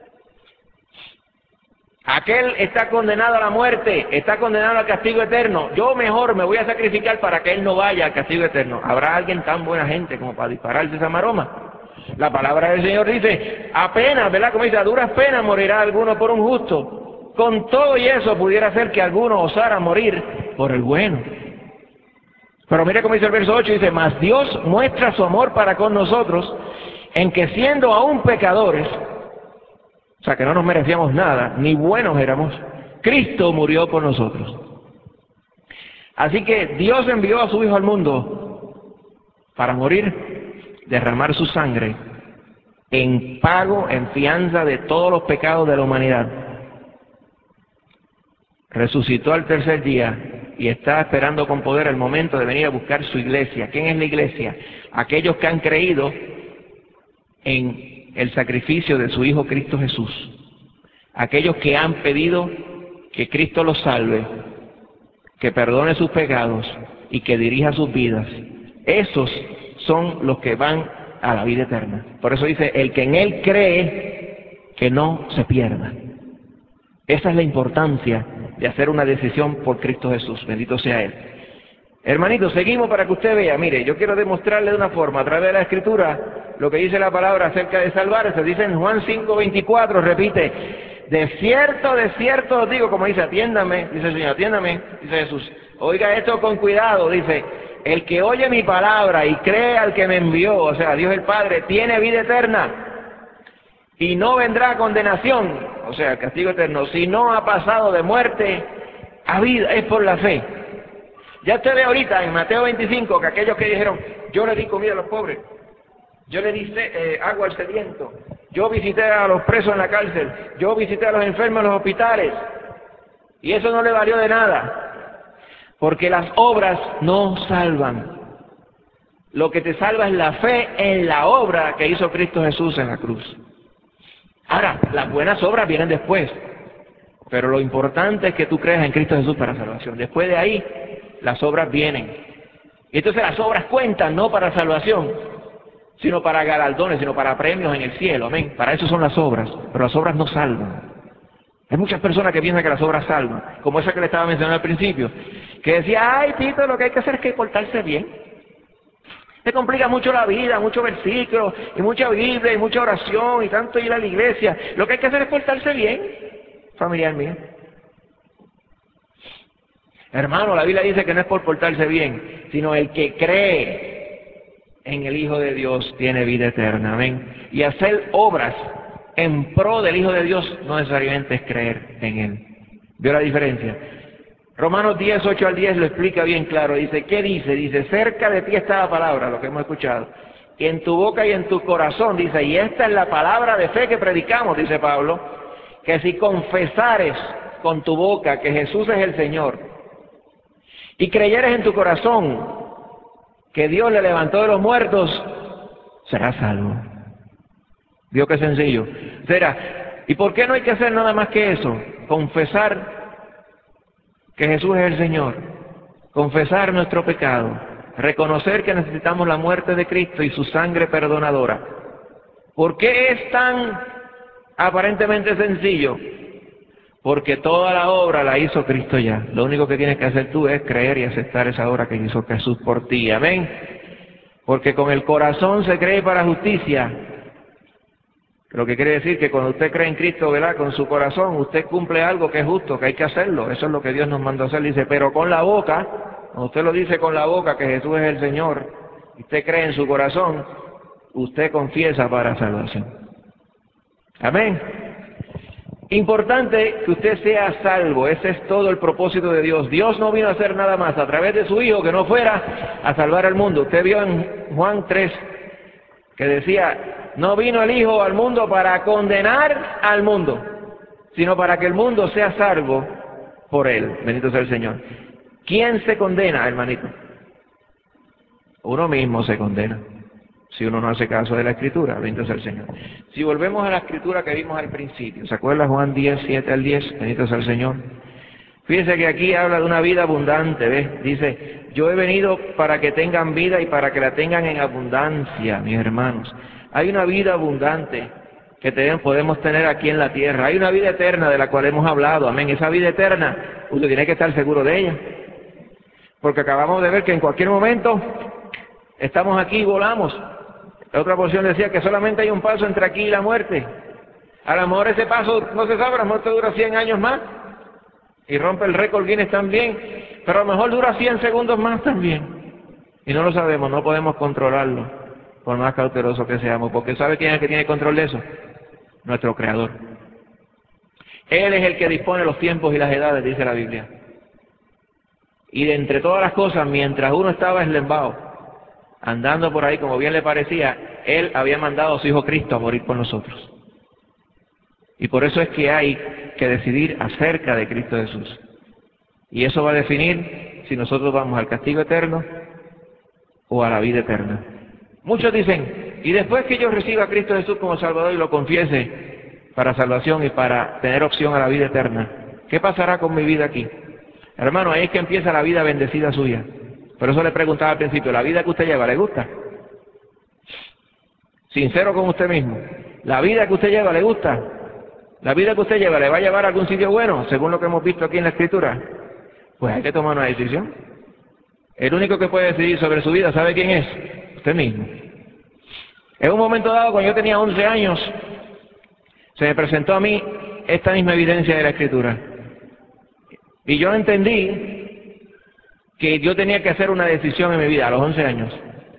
Aquel está condenado a la muerte, está condenado al castigo eterno, yo mejor me voy a sacrificar para que él no vaya al castigo eterno. ¿Habrá alguien tan buena gente como para dispararse esa maroma? La palabra del Señor dice, apenas, ¿verdad? Como dice, a duras penas morirá alguno por un justo. Con todo y eso pudiera ser que alguno osara morir por el bueno. Pero mire cómo dice el verso ocho, dice, mas Dios muestra su amor para con nosotros, en que siendo aún pecadores, o sea que no nos merecíamos nada, ni buenos éramos, Cristo murió por nosotros. Así que Dios envió a su Hijo al mundo para morir, derramar su sangre, en pago, en fianza de todos los pecados de la humanidad. Resucitó al tercer día y está esperando con poder el momento de venir a buscar su iglesia. ¿Quién es la iglesia? Aquellos que han creído en el sacrificio de su Hijo Cristo Jesús. Aquellos que han pedido que Cristo los salve, que perdone sus pecados y que dirija sus vidas. Esos son los que van a la vida eterna. Por eso dice, el que en Él cree, que no se pierda. Esa es la importancia de hacer una decisión por Cristo Jesús. Bendito sea Él. Hermanito, seguimos para que usted vea. Mire, yo quiero demostrarle de una forma, a través de la Escritura, lo que dice la palabra acerca de salvarse. Dice en Juan cinco veinticuatro, repite, de cierto, de cierto os digo, como dice, atiéndame, dice el Señor, atiéndame, dice Jesús. Oiga esto con cuidado, dice, el que oye mi palabra y cree al que me envió, o sea, Dios el Padre, tiene vida eterna. Y no vendrá condenación, o sea, castigo eterno, si no ha pasado de muerte a vida, es por la fe. Ya usted ve ahorita en Mateo veinticinco que aquellos que dijeron, yo le di comida a los pobres, yo le di eh, agua al sediento, yo visité a los presos en la cárcel, yo visité a los enfermos en los hospitales, y eso no le valió de nada, porque las obras no salvan. Lo que te salva es la fe en la obra que hizo Cristo Jesús en la cruz. Ahora, las buenas obras vienen después. Pero lo importante es que tú creas en Cristo Jesús para salvación. Después de ahí, las obras vienen. Y entonces las obras cuentan no para salvación, sino para galardones, sino para premios en el cielo. Amén. Para eso son las obras, pero las obras no salvan. Hay muchas personas que piensan que las obras salvan, como esa que le estaba mencionando al principio, que decía, ay Tito, lo que hay que hacer es que portarse bien. Te complica mucho la vida, muchos versículos, y mucha Biblia, y mucha oración, y tanto ir a la iglesia. Lo que hay que hacer es portarse bien, familiar mío. Hermano, la Biblia dice que no es por portarse bien, sino el que cree en el Hijo de Dios tiene vida eterna. Amén. Y hacer obras en pro del Hijo de Dios no necesariamente es creer en Él. ¿Vio la diferencia? Romanos diez, ocho al diez lo explica bien claro. Dice, ¿qué dice? Dice, cerca de ti está la palabra, lo que hemos escuchado. Y en tu boca y en tu corazón, dice, y esta es la palabra de fe que predicamos, dice Pablo, que si confesares con tu boca que Jesús es el Señor, y creyeres en tu corazón que Dios le levantó de los muertos, serás salvo. ¿Vio qué sencillo? Será. ¿Y por qué no hay que hacer nada más que eso? Confesar que Jesús es el Señor, confesar nuestro pecado, reconocer que necesitamos la muerte de Cristo y su sangre perdonadora. ¿Por qué es tan aparentemente sencillo? Porque toda la obra la hizo Cristo ya. Lo único que tienes que hacer tú es creer y aceptar esa obra que hizo Jesús por ti. Amén. Porque con el corazón se cree para justicia. Lo que quiere decir que cuando usted cree en Cristo, ¿verdad? Con su corazón, usted cumple algo que es justo, que hay que hacerlo. Eso es lo que Dios nos mandó a hacer. Dice, pero con la boca, cuando usted lo dice con la boca que Jesús es el Señor, y usted cree en su corazón, usted confiesa para salvación. Amén. Importante que usted sea salvo, ese es todo el propósito de Dios. Dios no vino a hacer nada más a través de su Hijo que no fuera a salvar al mundo. Usted vio en Juan tres que decía, no vino el Hijo al mundo para condenar al mundo, sino para que el mundo sea salvo por Él. Bendito sea el Señor. ¿Quién se condena, hermanito? Uno mismo se condena, si uno no hace caso de la Escritura. Bendito sea el Señor. Si volvemos a la Escritura que vimos al principio, ¿se acuerda Juan diez, siete al diez? Bendito sea el Señor. Fíjense que aquí habla de una vida abundante, ¿ves? Dice, yo he venido para que tengan vida y para que la tengan en abundancia, mis hermanos. Hay una vida abundante que tenemos, podemos tener aquí en la tierra. Hay una vida eterna de la cual hemos hablado, amén. Esa vida eterna, usted tiene que estar seguro de ella. Porque acabamos de ver que en cualquier momento estamos aquí y volamos. La otra porción decía que solamente hay un paso entre aquí y la muerte. A lo mejor ese paso no se sabe, a lo mejor te dura cien años más. Y rompe el récord Guinness también, pero a lo mejor dura cien segundos más también. Y no lo sabemos, no podemos controlarlo, por más cautelosos que seamos, porque ¿sabe quién es el que tiene control de eso? Nuestro Creador. Él es el que dispone los tiempos y las edades, dice la Biblia. Y de entre todas las cosas, mientras uno estaba eslembado, andando por ahí como bien le parecía, Él había mandado a su Hijo Cristo a morir por nosotros. Y por eso es que hay que decidir acerca de Cristo Jesús. Y eso va a definir si nosotros vamos al castigo eterno o a la vida eterna. Muchos dicen, y después que yo reciba a Cristo Jesús como Salvador y lo confiese para salvación y para tener opción a la vida eterna, ¿qué pasará con mi vida aquí? Hermano, ahí es que empieza la vida bendecida suya. Por eso le preguntaba al principio, ¿la vida que usted lleva le gusta? Sincero con usted mismo. ¿La vida que usted lleva le gusta? ¿La vida que usted lleva le va a llevar a algún sitio bueno, según lo que hemos visto aquí en la Escritura? Pues hay que tomar una decisión. El único que puede decidir sobre su vida, ¿sabe quién es? Usted mismo. En un momento dado, cuando yo tenía once años, se me presentó a mí esta misma evidencia de la Escritura. Y yo entendí que yo tenía que hacer una decisión en mi vida a los once años.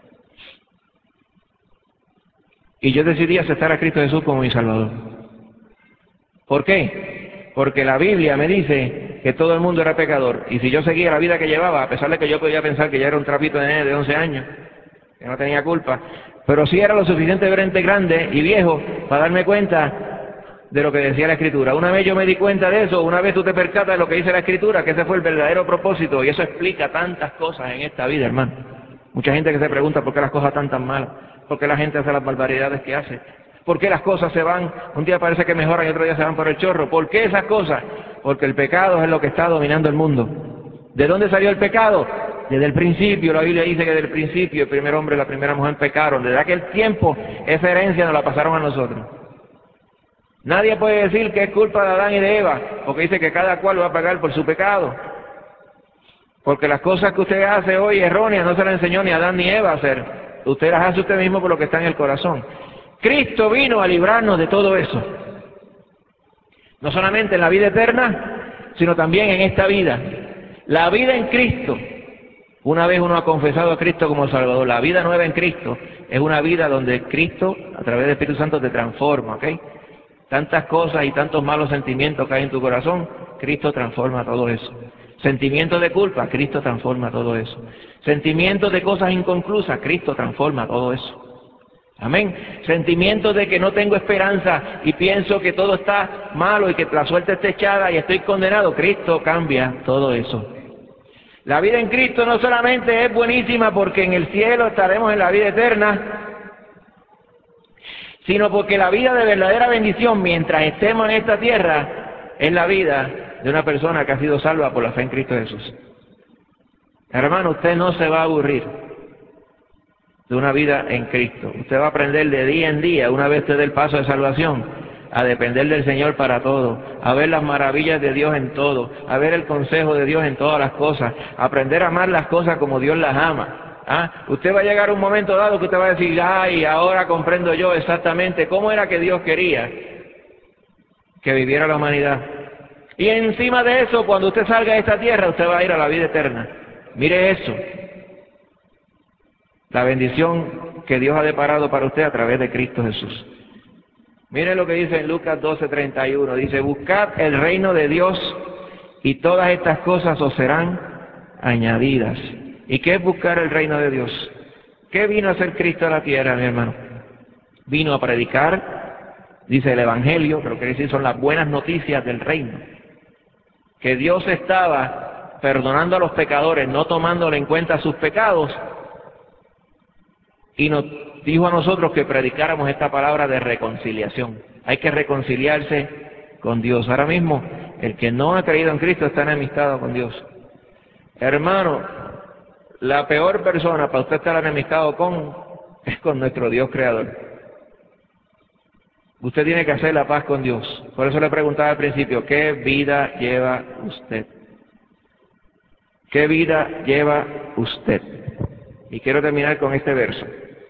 Y yo decidí aceptar a Cristo Jesús como mi Salvador. ¿Por qué? Porque la Biblia me dice que todo el mundo era pecador. Y si yo seguía la vida que llevaba, a pesar de que yo podía pensar que ya era un trapito de nene de once años, que no tenía culpa, pero sí era lo suficientemente grande y viejo para darme cuenta de lo que decía la Escritura. Una vez yo me di cuenta de eso, una vez tú te percatas de lo que dice la Escritura, que ese fue el verdadero propósito, y eso explica tantas cosas en esta vida, hermano. Mucha gente que se pregunta por qué las cosas están tan malas, por qué la gente hace las barbaridades que hace. ¿Por qué las cosas se van? Un día parece que mejoran y otro día se van por el chorro. ¿Por qué esas cosas? porque el pecado es lo que está dominando el mundo. ¿De dónde salió el pecado? Desde el principio. La Biblia dice que desde el principio el primer hombre y la primera mujer pecaron. Desde aquel tiempo esa herencia nos la pasaron a nosotros. Nadie puede decir que es culpa de Adán y de Eva, porque dice que cada cual va a pagar por su pecado. Porque las cosas que usted hace hoy erróneas no se las enseñó ni Adán ni Eva a hacer. Usted las hace usted mismo por lo que está en el corazón. Cristo vino a librarnos de todo eso. No solamente en la vida eterna, sino también en esta vida. La vida en Cristo, una vez uno ha confesado a Cristo como Salvador, la vida nueva en Cristo es una vida donde Cristo, a través del Espíritu Santo, te transforma, ¿ok? Tantas cosas y tantos malos sentimientos que hay en tu corazón, Cristo transforma todo eso. Sentimientos de culpa, Cristo transforma todo eso. Sentimientos de cosas inconclusas, Cristo transforma todo eso. Amén. Sentimientos de que no tengo esperanza y pienso que todo está malo y que la suerte está echada y estoy condenado, Cristo cambia todo eso. La vida en Cristo no solamente es buenísima porque en el cielo estaremos en la vida eterna, sino porque la vida de verdadera bendición mientras estemos en esta tierra es la vida de una persona que ha sido salva por la fe en Cristo Jesús. Hermano, usted no se va a aburrir de una vida en Cristo. Usted va a aprender de día en día, una vez usted dé el paso de salvación, a depender del Señor para todo, a ver las maravillas de Dios en todo, a ver el consejo de Dios en todas las cosas, a aprender a amar las cosas como Dios las ama. ¿Ah? Usted va a llegar a un momento dado que usted va a decir, ay, ahora comprendo yo exactamente cómo era que Dios quería que viviera la humanidad. Y encima de eso, cuando usted salga de esta tierra, usted va a ir a la vida eterna. Mire eso. La bendición que Dios ha deparado para usted a través de Cristo Jesús. Mire lo que dice en Lucas doce treinta y uno. Dice, buscad el reino de Dios y todas estas cosas os serán añadidas. ¿Y qué es buscar el reino de Dios? ¿Qué vino a hacer Cristo a la tierra, mi hermano? Vino a predicar, dice el Evangelio, pero quiere decir son las buenas noticias del reino. Que Dios estaba perdonando a los pecadores, no tomándole en cuenta sus pecados, y nos dijo a nosotros que predicáramos esta palabra de reconciliación. Hay que reconciliarse con Dios. Ahora mismo, el que no ha creído en Cristo está enemistado con Dios. Hermano, la peor persona para usted estar enemistado con es con nuestro Dios creador. Usted tiene que hacer la paz con Dios. Por eso le preguntaba al principio, ¿qué vida lleva usted? ¿Qué vida lleva usted? Y quiero terminar con este verso.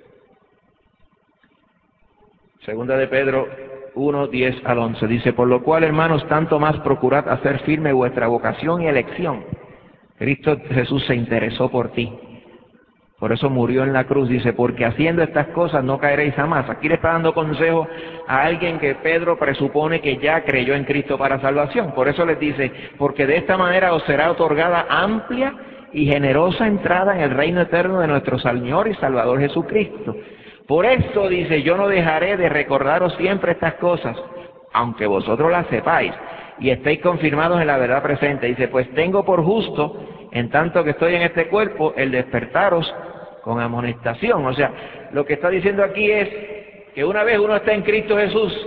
Segunda de Pedro uno, diez al once. Dice, por lo cual, hermanos, tanto más procurad hacer firme vuestra vocación y elección. Cristo Jesús se interesó por ti. Por eso murió en la cruz. Dice, porque haciendo estas cosas no caeréis jamás. Aquí le está dando consejo a alguien que Pedro presupone que ya creyó en Cristo para salvación. Por eso les dice, porque de esta manera os será otorgada amplia y generosa entrada en el reino eterno de nuestro Señor y Salvador Jesucristo. Por esto dice, yo no dejaré de recordaros siempre estas cosas, aunque vosotros las sepáis y estéis confirmados en la verdad presente. Dice, pues tengo por justo, en tanto que estoy en este cuerpo, el despertaros con amonestación. O sea, lo que está diciendo aquí es que una vez uno está en Cristo Jesús,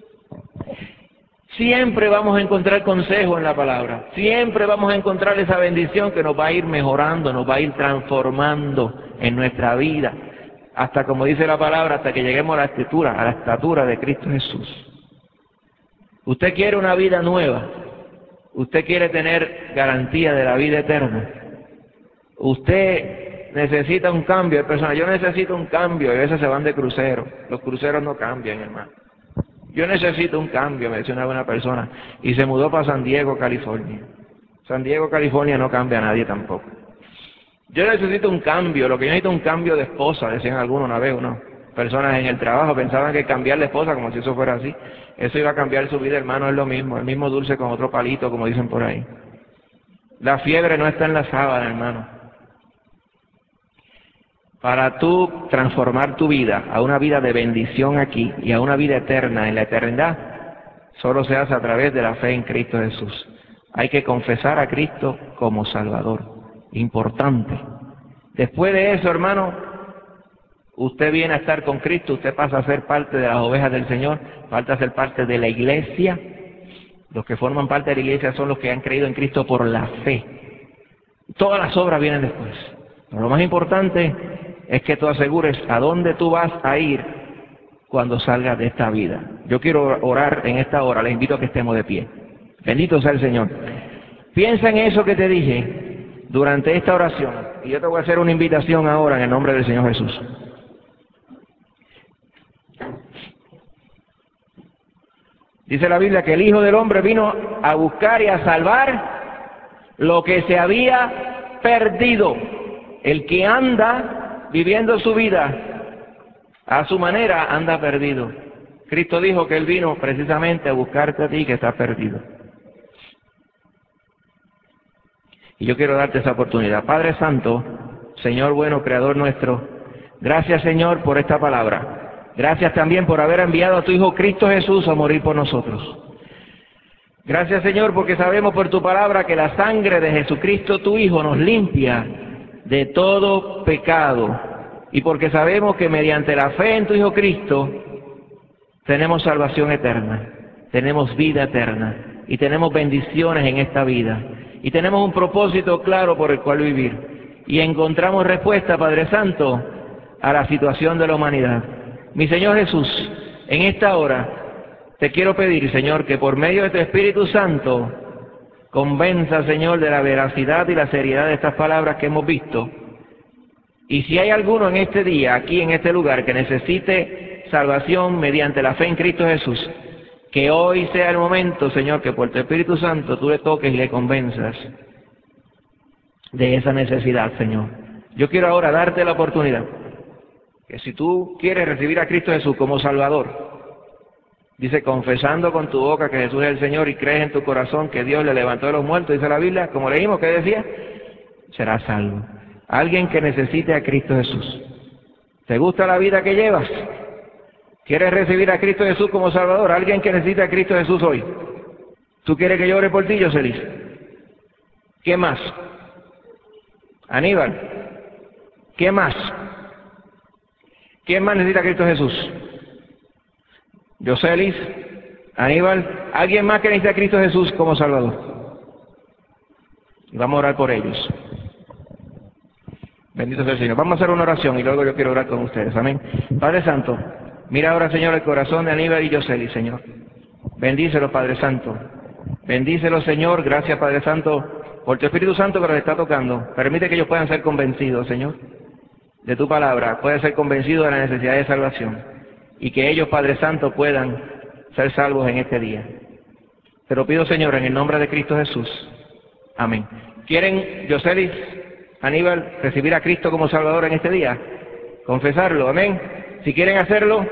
siempre vamos a encontrar consejo en la palabra, siempre vamos a encontrar esa bendición que nos va a ir mejorando, nos va a ir transformando en nuestra vida, hasta como dice la palabra, hasta que lleguemos a la estatura, a la estatura de Cristo Jesús. Usted quiere una vida nueva, usted quiere tener garantía de la vida eterna, usted necesita un cambio de persona. Yo necesito un cambio, y a veces se van de crucero, los cruceros no cambian, hermano. Yo necesito un cambio, me decía una buena persona, y se mudó para San Diego, California. San Diego, California no cambia a nadie tampoco. Yo necesito un cambio, lo que yo necesito es un cambio de esposa, decían algunos una vez, ¿no? Personas en el trabajo pensaban que cambiar de esposa, como si eso fuera así, eso iba a cambiar su vida, hermano, es lo mismo, el mismo dulce con otro palito, como dicen por ahí. La fiebre no está en la sábana, hermano. Para tú transformar tu vida a una vida de bendición aquí y a una vida eterna en la eternidad, solo se hace a través de la fe en Cristo Jesús. Hay que confesar a Cristo como Salvador. Importante. Después de eso, hermano, usted viene a estar con Cristo, usted pasa a ser parte de las ovejas del Señor, falta a ser parte de la iglesia, Los que forman parte de la iglesia son los que han creído en Cristo por la fe. Todas las obras vienen después. Pero lo más importante es que tú asegures a dónde tú vas a ir cuando salgas de esta vida. Yo quiero orar en esta hora, les invito a que estemos de pie. Bendito sea el Señor. Piensa en eso que te dije durante esta oración, y yo te voy a hacer una invitación ahora en el nombre del Señor Jesús. Dice la Biblia que el Hijo del Hombre vino a buscar y a salvar lo que se había perdido. El que anda viviendo su vida a su manera anda perdido. Cristo dijo que Él vino precisamente a buscarte a ti que estás perdido. Y yo quiero darte esa oportunidad. Padre Santo, Señor bueno, Creador nuestro, gracias Señor por esta palabra. Gracias también por haber enviado a tu Hijo Cristo Jesús a morir por nosotros. Gracias Señor porque sabemos por tu palabra que la sangre de Jesucristo tu Hijo nos limpia de todo pecado. Y porque sabemos que mediante la fe en tu Hijo Cristo tenemos salvación eterna, tenemos vida eterna y tenemos bendiciones en esta vida. Y tenemos un propósito claro por el cual vivir. Y encontramos respuesta, Padre Santo, a la situación de la humanidad. Mi Señor Jesús, en esta hora te quiero pedir, Señor, que por medio de tu Espíritu Santo convenza, Señor, de la veracidad y la seriedad de estas palabras que hemos visto. Y si hay alguno en este día, aquí en este lugar, que necesite salvación mediante la fe en Cristo Jesús, que hoy sea el momento, Señor, que por tu Espíritu Santo tú le toques y le convenzas de esa necesidad, Señor. Yo quiero ahora darte la oportunidad que si tú quieres recibir a Cristo Jesús como Salvador, dice, confesando con tu boca que Jesús es el Señor y crees en tu corazón que Dios le levantó de los muertos, dice la Biblia, como leímos, ¿qué decía? Serás salvo. Alguien que necesite a Cristo Jesús. ¿Te gusta la vida que llevas? ¿Quieres recibir a Cristo Jesús como Salvador? Alguien que necesite a Cristo Jesús hoy. ¿Tú quieres que yo ore por ti, Joselis? ¿Qué más? Aníbal. ¿Qué más? ¿Quién más necesita a Cristo Jesús? Joselis, Aníbal, ¿alguien más que necesita a Cristo Jesús como Salvador? Y vamos a orar por ellos. Bendito sea el Señor. Vamos a hacer una oración y luego yo quiero orar con ustedes. Amén. Padre Santo, mira ahora, Señor, el corazón de Aníbal y Joselis, Señor. Bendícelo, Padre Santo. Bendícelo, Señor. Gracias, Padre Santo, por tu Espíritu Santo que los está tocando. Permite que ellos puedan ser convencidos, Señor, de tu palabra. Puedan ser convencidos de la necesidad de salvación. Y que ellos, Padre Santo, puedan ser salvos en este día. Te lo pido, Señor, en el nombre de Cristo Jesús. Amén. ¿Quieren, Joselis, Aníbal, recibir a Cristo como Salvador en este día? Confesarlo, amén. Si quieren hacerlo,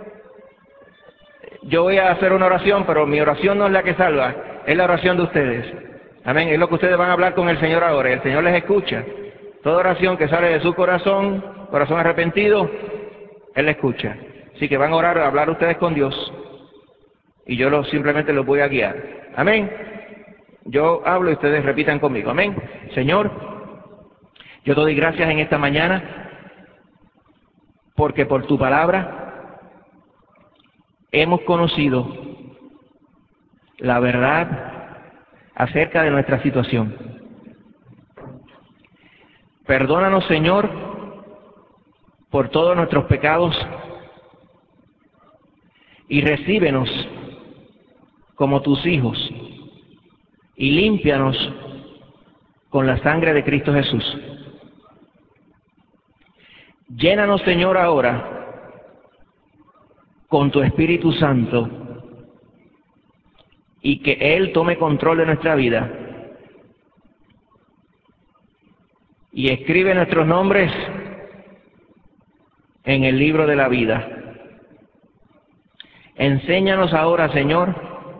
yo voy a hacer una oración, pero mi oración no es la que salva, es la oración de ustedes. Amén, es lo que ustedes van a hablar con el Señor ahora, y el Señor les escucha. Toda oración que sale de su corazón, corazón arrepentido, Él la escucha. Así que van a orar, a hablar ustedes con Dios, y yo lo, simplemente los voy a guiar. Amén. Yo hablo y ustedes repitan conmigo. Amén. Señor, yo te doy gracias en esta mañana, porque por tu palabra hemos conocido la verdad acerca de nuestra situación. Perdónanos, Señor, por todos nuestros pecados y recíbenos como tus hijos y límpianos con la sangre de Cristo Jesús. Llénanos, Señor, ahora con tu Espíritu Santo y que Él tome control de nuestra vida y escribe nuestros nombres en el libro de la vida. Enséñanos ahora, Señor,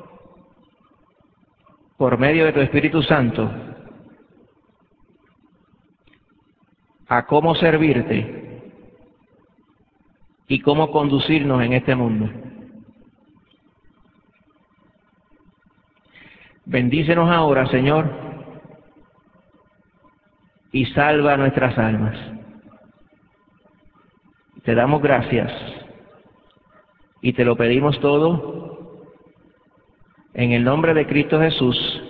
por medio de tu Espíritu Santo, a cómo servirte y cómo conducirnos en este mundo. Bendícenos ahora, Señor, y salva nuestras almas. Te damos gracias y te lo pedimos todo En el nombre de Cristo Jesús.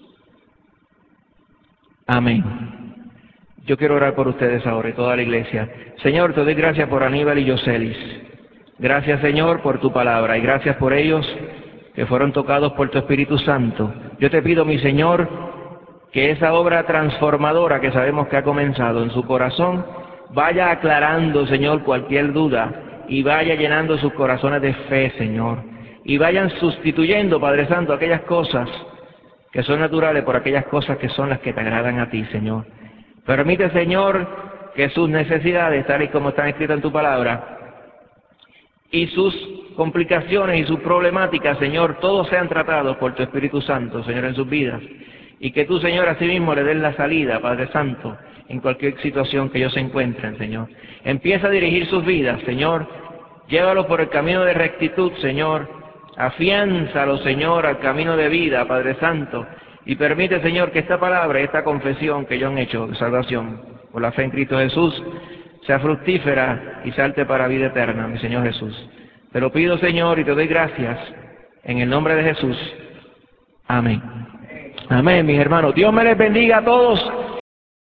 Amén. Yo quiero orar por ustedes ahora y toda la iglesia. Señor, te doy gracias por Aníbal y Yoselis. Gracias, Señor, por tu palabra y gracias por ellos que fueron tocados por tu Espíritu Santo. Yo te pido, mi Señor, que esa obra transformadora que sabemos que ha comenzado en su corazón vaya aclarando, Señor, cualquier duda y vaya llenando sus corazones de fe, Señor. Y vayan sustituyendo, Padre Santo, aquellas cosas que son naturales por aquellas cosas que son las que te agradan a ti, Señor. Permite, Señor, que sus necesidades, tal y como están escritas en tu palabra, y sus complicaciones y sus problemáticas, Señor, todos sean tratados por tu Espíritu Santo, Señor, en sus vidas. Y que tú, Señor, asimismo le des la salida, Padre Santo, en cualquier situación que ellos se encuentren, Señor. Empieza a dirigir sus vidas, Señor. Llévalos por el camino de rectitud, Señor. Afiánzalo, Señor, al camino de vida, Padre Santo. Y permite, Señor, que esta palabra, esta confesión que ellos han hecho de salvación por la fe en Cristo Jesús, sea fructífera y salte para vida eterna, mi Señor Jesús. Te lo pido, Señor, y te doy gracias en el nombre de Jesús. Amén. Amén, mis hermanos. Dios me les bendiga a todos.